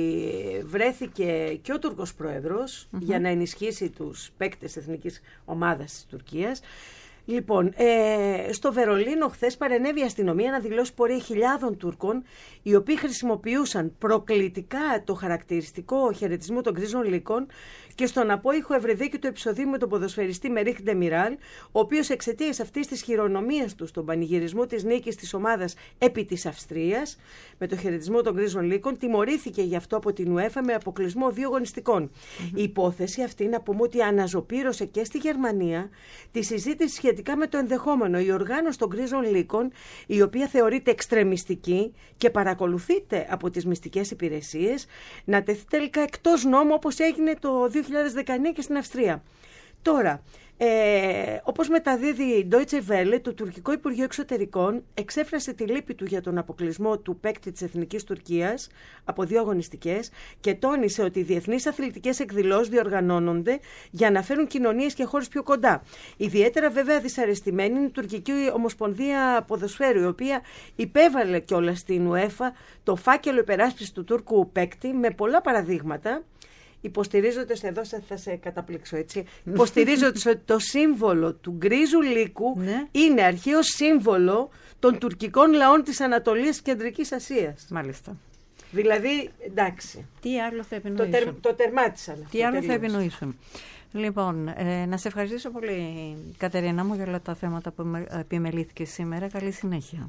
βρέθηκε και ο Τούρκος Πρόεδρος mm-hmm. για να ενισχύσει τους παίκτες εθνικής ομάδας της Τουρκίας. Λοιπόν, ε, στο Βερολίνο χθες παρενέβη η αστυνομία να δηλώσει πορεία χιλιάδων Τούρκων, οι οποίοι χρησιμοποιούσαν προκλητικά το χαρακτηριστικό χαιρετισμό των γκρίζων λύκων και στον απόϊχο Ευρυδίκη του επεισοδίου με τον ποδοσφαιριστή Μερίχ Ντεμιράλ, ο οποίος εξαιτίας αυτής της χειρονομίας του στον πανηγυρισμό της νίκης της ομάδας επί της Αυστρίας, με το χαιρετισμό των γκρίζων λύκων, τιμωρήθηκε γι' αυτό από την UEFA με αποκλεισμό δύο αγωνιστικών. Mm-hmm. Η υπόθεση αυτή, να πούμε ότι αναζωπήρωσε και στη Γερμανία τη συζήτηση σχετικά με το ενδεχόμενο η οργάνωση των γκρίζων λύκων, η οποία θεωρείται εξτρεμιστική και παρακολουθείται από τις μυστικές υπηρεσίες, να τεθεί τελικά εκτός νόμου, όπως έγινε το δύο χιλιάδες δεκαεννιά και στην Αυστρία. Τώρα, ε, όπως μεταδίδει η Deutsche Welle, το τουρκικό Υπουργείο Εξωτερικών εξέφρασε τη λύπη του για τον αποκλεισμό του παίκτη της Εθνικής Τουρκίας από δύο αγωνιστικές και τόνισε ότι οι διεθνείς αθλητικές εκδηλώσεις διοργανώνονται για να φέρουν κοινωνίες και χώρες πιο κοντά. Ιδιαίτερα βέβαια δυσαρεστημένη είναι η Τουρκική Ομοσπονδία Ποδοσφαίρου, η οποία υπέβαλε κιόλας στην UEFA το φάκελο υπεράσπισης του Τούρκου παίκτη με πολλά παραδείγματα. Υποστηρίζοντας, εδώ θα σε καταπλήξω έτσι, υποστηρίζοντας ότι το σύμβολο του γκρίζου λύκου ναι. είναι αρχαίο σύμβολο των τουρκικών λαών της Ανατολής και Κεντρικής Ασίας. Μάλιστα. Δηλαδή, εντάξει. Τι άλλο θα επινοήσουν. Το, τερ, το τερμάτισαν. Τι άλλο θα επινοήσουν. Λοιπόν, ε, να σε ευχαριστήσω πολύ, Κατερίνα μου, για όλα τα θέματα που επιμελήθηκε σήμερα. Καλή συνέχεια.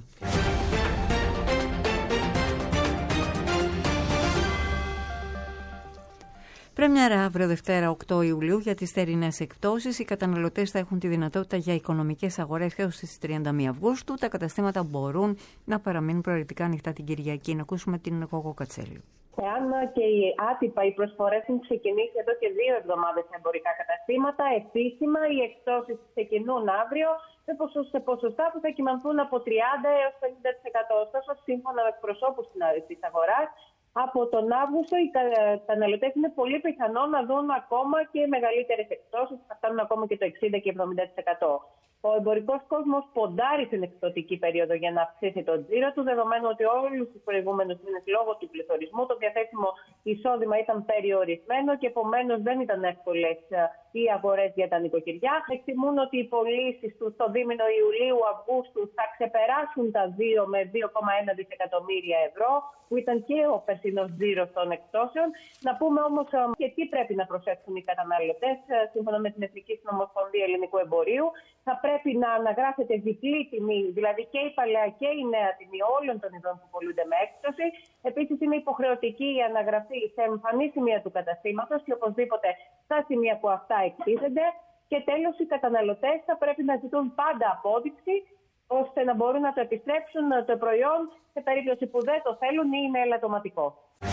Πρέμιερα αύριο Δευτέρα οκτώ Ιουλίου για τις θερινές εκπτώσεις. Οι καταναλωτές θα έχουν τη δυνατότητα για οικονομικές αγορές έως τις τριάντα μία Αυγούστου. Τα καταστήματα μπορούν να παραμείνουν προαιρετικά ανοιχτά την Κυριακή. Να ακούσουμε την Γογό Κατσέλη. Εάν και οι άτυπα οι προσφορές έχουν ξεκινήσει εδώ και δύο εβδομάδες σε εμπορικά καταστήματα, επίσημα οι εκπτώσεις ξεκινούν αύριο σε ποσοστά που θα κυμανθούν από τριάντα έως πενήντα τοις εκατό. Ωστόσο, σύμφωνα με εκπροσώπους της αγοράς, από τον Αύγουστο οι καταναλωτές είναι πολύ πιθανό να δουν ακόμα και μεγαλύτερες εκπτώσεις, θα φτάνουν ακόμα και το εξήντα και εβδομήντα τοις εκατό. Ο εμπορικός κόσμος ποντάρει στην εκπτωτική περίοδο για να αυξήσει τον τζίρο του, δεδομένου ότι όλους τους προηγούμενους μήνες λόγω του πληθωρισμού το διαθέσιμο εισόδημα ήταν περιορισμένο και επομένως δεν ήταν εύκολες οι αγορές για τα νοικοκυριά. Εκτιμούν ότι οι πωλήσεις του στο δίμηνο Ιουλίου-Αυγούστου θα ξεπεράσουν τα δύο με δύο κόμμα ένα δισεκατομμύρια ευρώ, που ήταν και ο περσινός τζίρος των εκπτώσεων. Να πούμε όμως και τι πρέπει να προσέξουν οι καταναλωτές, σύμφωνα με την Εθνική Συνομοσπονδία Ελληνικού Εμπορίου. Θα πρέπει να αναγράφεται διπλή τιμή, δηλαδή και η παλαιά και η νέα τιμή όλων των ειδών που πωλούνται με έκπτωση. Επίσης, είναι υποχρεωτική η αναγραφή σε εμφανή σημεία του καταστήματος και οπωσδήποτε στα σημεία που αυτά εκτίθενται. Και τέλος, οι καταναλωτές θα πρέπει να ζητούν πάντα απόδειξη, ώστε να μπορούν να το επιστρέψουν το προϊόν σε περίπτωση που δεν το θέλουν ή είναι ελαττωματικό.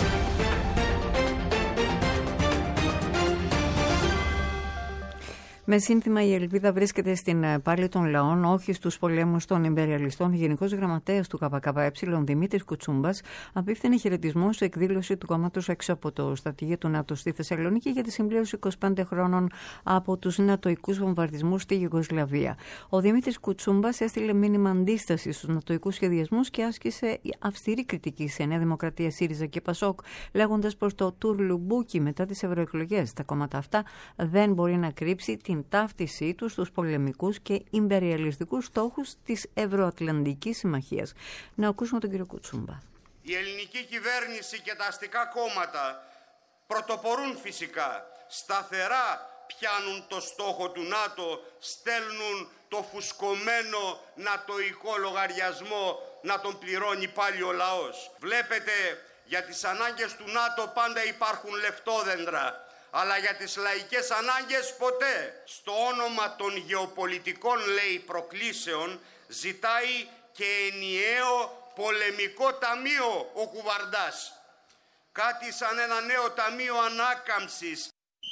Με σύνθημα «Η ελπίδα βρίσκεται στην πάλη των λαών, όχι στους πολέμους των ιμπεριαλιστών», ο Γενικός Γραμματέας του ΚΚΕ, Δημήτρης Κουτσούμπας, απίφθινε χαιρετισμό σε εκδήλωση του κόμματος έξω από το στρατηγείο του ΝΑΤΟ στη Θεσσαλονίκη για τη συμπλήρωση είκοσι πέντε χρόνων από τους νατοικούς βομβαρδισμούς στη Ιουγκοσλαβία. Ο Δημήτρης Κουτσούμπας έστειλε μήνυμα αντίσταση στους νατοικούς σχεδιασμούς και άσκησε αυστηρή κριτική σε Νέα Δημοκρατία, ΣΥΡΙΖΑ και ΠΑΣΟΚ, λέγοντας πως το τουρλουμπούκι μετά τις ευρωεκλογές τα κόμματα αυτά δεν μπορεί να κρύψει την ταύτισή του στους πολεμικούς και ιμπεριαλιστικούς στόχους της Ευρωατλαντικής Συμμαχίας. Να ακούσουμε τον κύριο Κουτσούμπα. Η ελληνική κυβέρνηση και τα αστικά κόμματα πρωτοπορούν φυσικά. Σταθερά πιάνουν το στόχο του ΝΑΤΟ, στέλνουν το φουσκωμένο νατοϊκό λογαριασμό να τον πληρώνει πάλι ο λαός. Βλέπετε, για τις ανάγκες του ΝΑΤΟ πάντα υπάρχουν λεφτόδεντρα, αλλά για τις λαϊκές ανάγκες ποτέ. Στο όνομα των γεωπολιτικών, λέει, προκλήσεων, ζητάει και ενιαίο πολεμικό ταμείο ο Κουβαρντάς. Κάτι σαν ένα νέο ταμείο ανάκαμψης.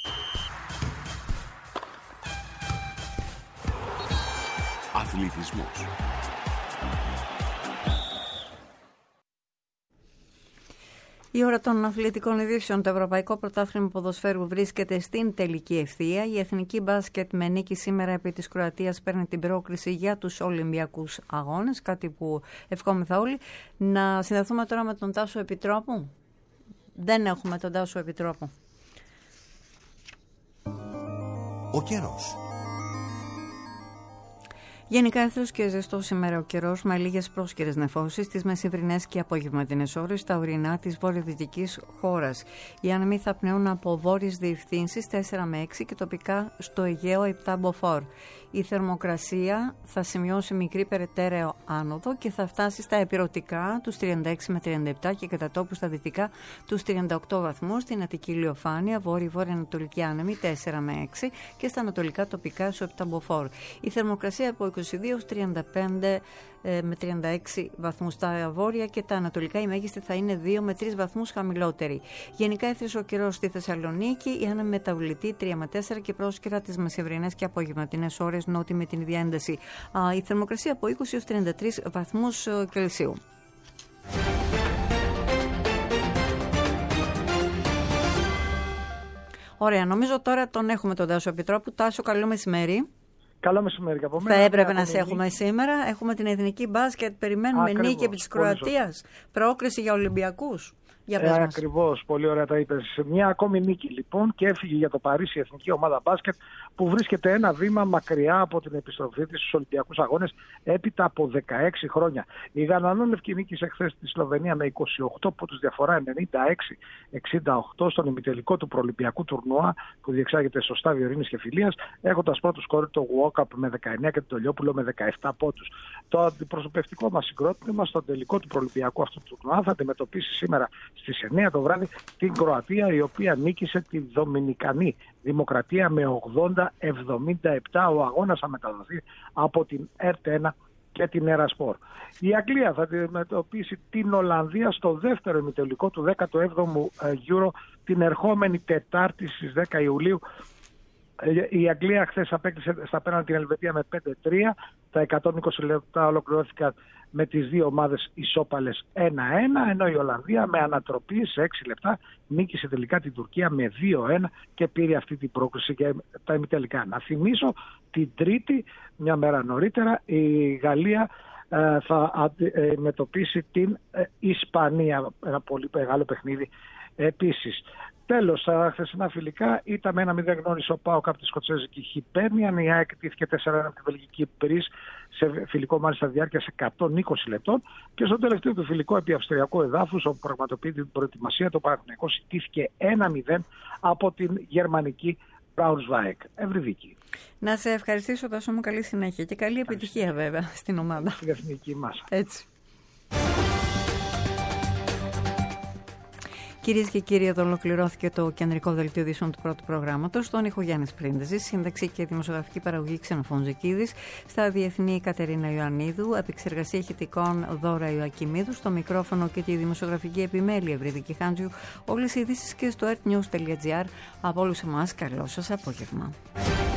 Αθλητισμός. Η ώρα των αθλητικών ειδήσεων. Το Ευρωπαϊκό Πρωτάθλημα Ποδοσφαίρου βρίσκεται στην τελική ευθεία. Η Εθνική Μπάσκετ με νίκη σήμερα επί της Κροατίας παίρνει την πρόκριση για τους Ολυμπιακούς Αγώνες. Κάτι που ευχόμεθα όλοι. Να συνδεθούμε τώρα με τον Τάσο Επιτρόπου. Δεν έχουμε τον Τάσο Επιτρόπου. Ο καιρός. Γενικά εύθραιος και ζεστό σήμερα ο καιρός, με λίγες πρόσκαιρες νεφώσεις στις μεσημβρινές και απογευματινές ώρες στα ορεινά της βορειοδυτικής χώρας. Οι άνεμοι θα πνέουν από βόρειες διευθύνσεις τέσσερα με έξι και τοπικά στο Αιγαίο επτά μποφόρ. Η θερμοκρασία θα σημειώσει μικρή περαιτέρω άνοδο και θα φτάσει στα ηπειρωτικά τους τριάντα έξι με τριάντα επτά και κατά τόπου στα δυτικά τους τριάντα οκτώ βαθμούς, στην Αττική ηλιοφάνεια, βόρειο-βόρειο-ανατολική άνεμη τέσσερα με έξι και στα ανατολικά τοπικά στο επτά μποφόρ. Η θερμοκρασία από είκοσι δύο έως τριάντα πέντε με τριάντα έξι βαθμούς. Στα βόρεια και τα ανατολικά η μέγιστη θα είναι δύο με τρεις βαθμούς χαμηλότερη. Γενικά εύθραιος ο καιρός στη Θεσσαλονίκη, η άνεμη μεταβλητή τρία με τέσσερα και πρόσκαιρα τις μεσημβρινές και απογευματινές ώρες νότια με την ίδια ένταση. Η θερμοκρασία από είκοσι έως τριάντα τρεις βαθμούς Κελσίου. Ωραία, νομίζω τώρα τον έχουμε τον Τάσο Επιτρόπου. Τάσο, καλό μεσημέρι. Καλό μεσημέρι από μένα. Θα έπρεπε να σε έχουμε σήμερα. Έχουμε την εθνική μπάσκετ. Περιμένουμε Ακριβώς, νίκη επί της Κροατίας. Πρόκριση για Ολυμπιακούς. Ε, Ακριβώς, πολύ ωραία τα είπες. Μια ακόμη νίκη λοιπόν και έφυγε για το Παρίσι η εθνική ομάδα μπάσκετ που βρίσκεται ένα βήμα μακριά από την επιστροφή της στους Ολυμπιακούς Αγώνες έπειτα από δεκαέξι χρόνια. Η Γανανόλευκη νίκησε χθες τη Σλοβενία με είκοσι οκτώ πόντους διαφορά, ενενήντα έξι εξήντα οκτώ στον ημιτελικό του προολυμπιακού τουρνουά που διεξάγεται στο Στάδιο Ειρήνης και Φιλίας, έχοντας πρώτο σκόρ το Walkup με δεκαεννέα και τον Τολιόπουλο με δεκαεπτά πόντους. Το αντιπροσωπευτικό μας συγκρότημα στον τελικό του προολυμπιακού αυτού του τουρνουά θα αντιμετωπίσει σήμερα στις εννέα το βράδυ την Κροατία, η οποία νίκησε τη Δομινικανή Δημοκρατία με ογδόντα εβδομήντα επτά. Ο αγώνας θα μεταδοθεί από την ΕΡΤ ένα και την Ερασπορ. Η Αγγλία θα αντιμετωπίσει την Ολλανδία στο δεύτερο ημιτελικό του δέκατου έβδομου Euro την ερχόμενη Τετάρτη στις δέκα Ιουλίου. Η Αγγλία χθες απέκλεισε στα πέναλτι την Ελβετία με πέντε τρία. Τα εκατόν είκοσι λεπτά ολοκληρώθηκαν με τις δύο ομάδες ισόπαλες ένα ένα, ενώ η Ολλανδία με ανατροπή σε έξι λεπτά νίκησε τελικά την Τουρκία με δύο ένα και πήρε αυτή την πρόκριση για τα ημιτελικά. Να θυμίσω, την Τρίτη, μια μέρα νωρίτερα, η Γαλλία ε, θα αντιμετωπίσει την ε, Ισπανία, ένα πολύ μεγάλο παιχνίδι επίσης. Τέλος, στα χθεσινά φιλικά ήταν με ένα μηδέν γνώρισε ο ΠΑΟΚ από τη Σκοτσέζικη Χιπέρνιαν. Η ΑΕΚ τήθηκε τέσσερα ένα από τη Βελγική Μπριζ σε φιλικό μάλιστα διάρκειας εκατόν είκοσι λεπτών. Και στο τελευταίο του φιλικό επί αυστριακού εδάφους, όπου πραγματοποιεί την προετοιμασία, το Παναθηναϊκός τήθηκε ένα μηδέν από την γερμανική Braunschweig. Ευρυδίκη. Να σε ευχαριστήσω, Τάσο μου, καλή συνέχεια και καλή επιτυχία βέβαια στην ομάδα. Στην εθνική μας. Έτσι. Κυρίες και κύριοι, εδώ ολοκληρώθηκε το κεντρικό δελτίο ειδήσεων του πρώτου προγράμματος. Στον ήχο Γιάννης Πρίντεζης, σύνταξη και δημοσιογραφική παραγωγή Ξενοφών Ζεκίδης, στα διεθνή Κατερίνα Ιωαννίδου, επεξεργασία ηχητικών Δώρα Ιωακιμίδου, στο μικρόφωνο και τη δημοσιογραφική επιμέλεια Ευρυδική Χάντζιου. Όλες οι ειδήσεις και στο ερτ νιους τελεία τζι άρ. Από όλους εμάς, καλό σας απόγευμα.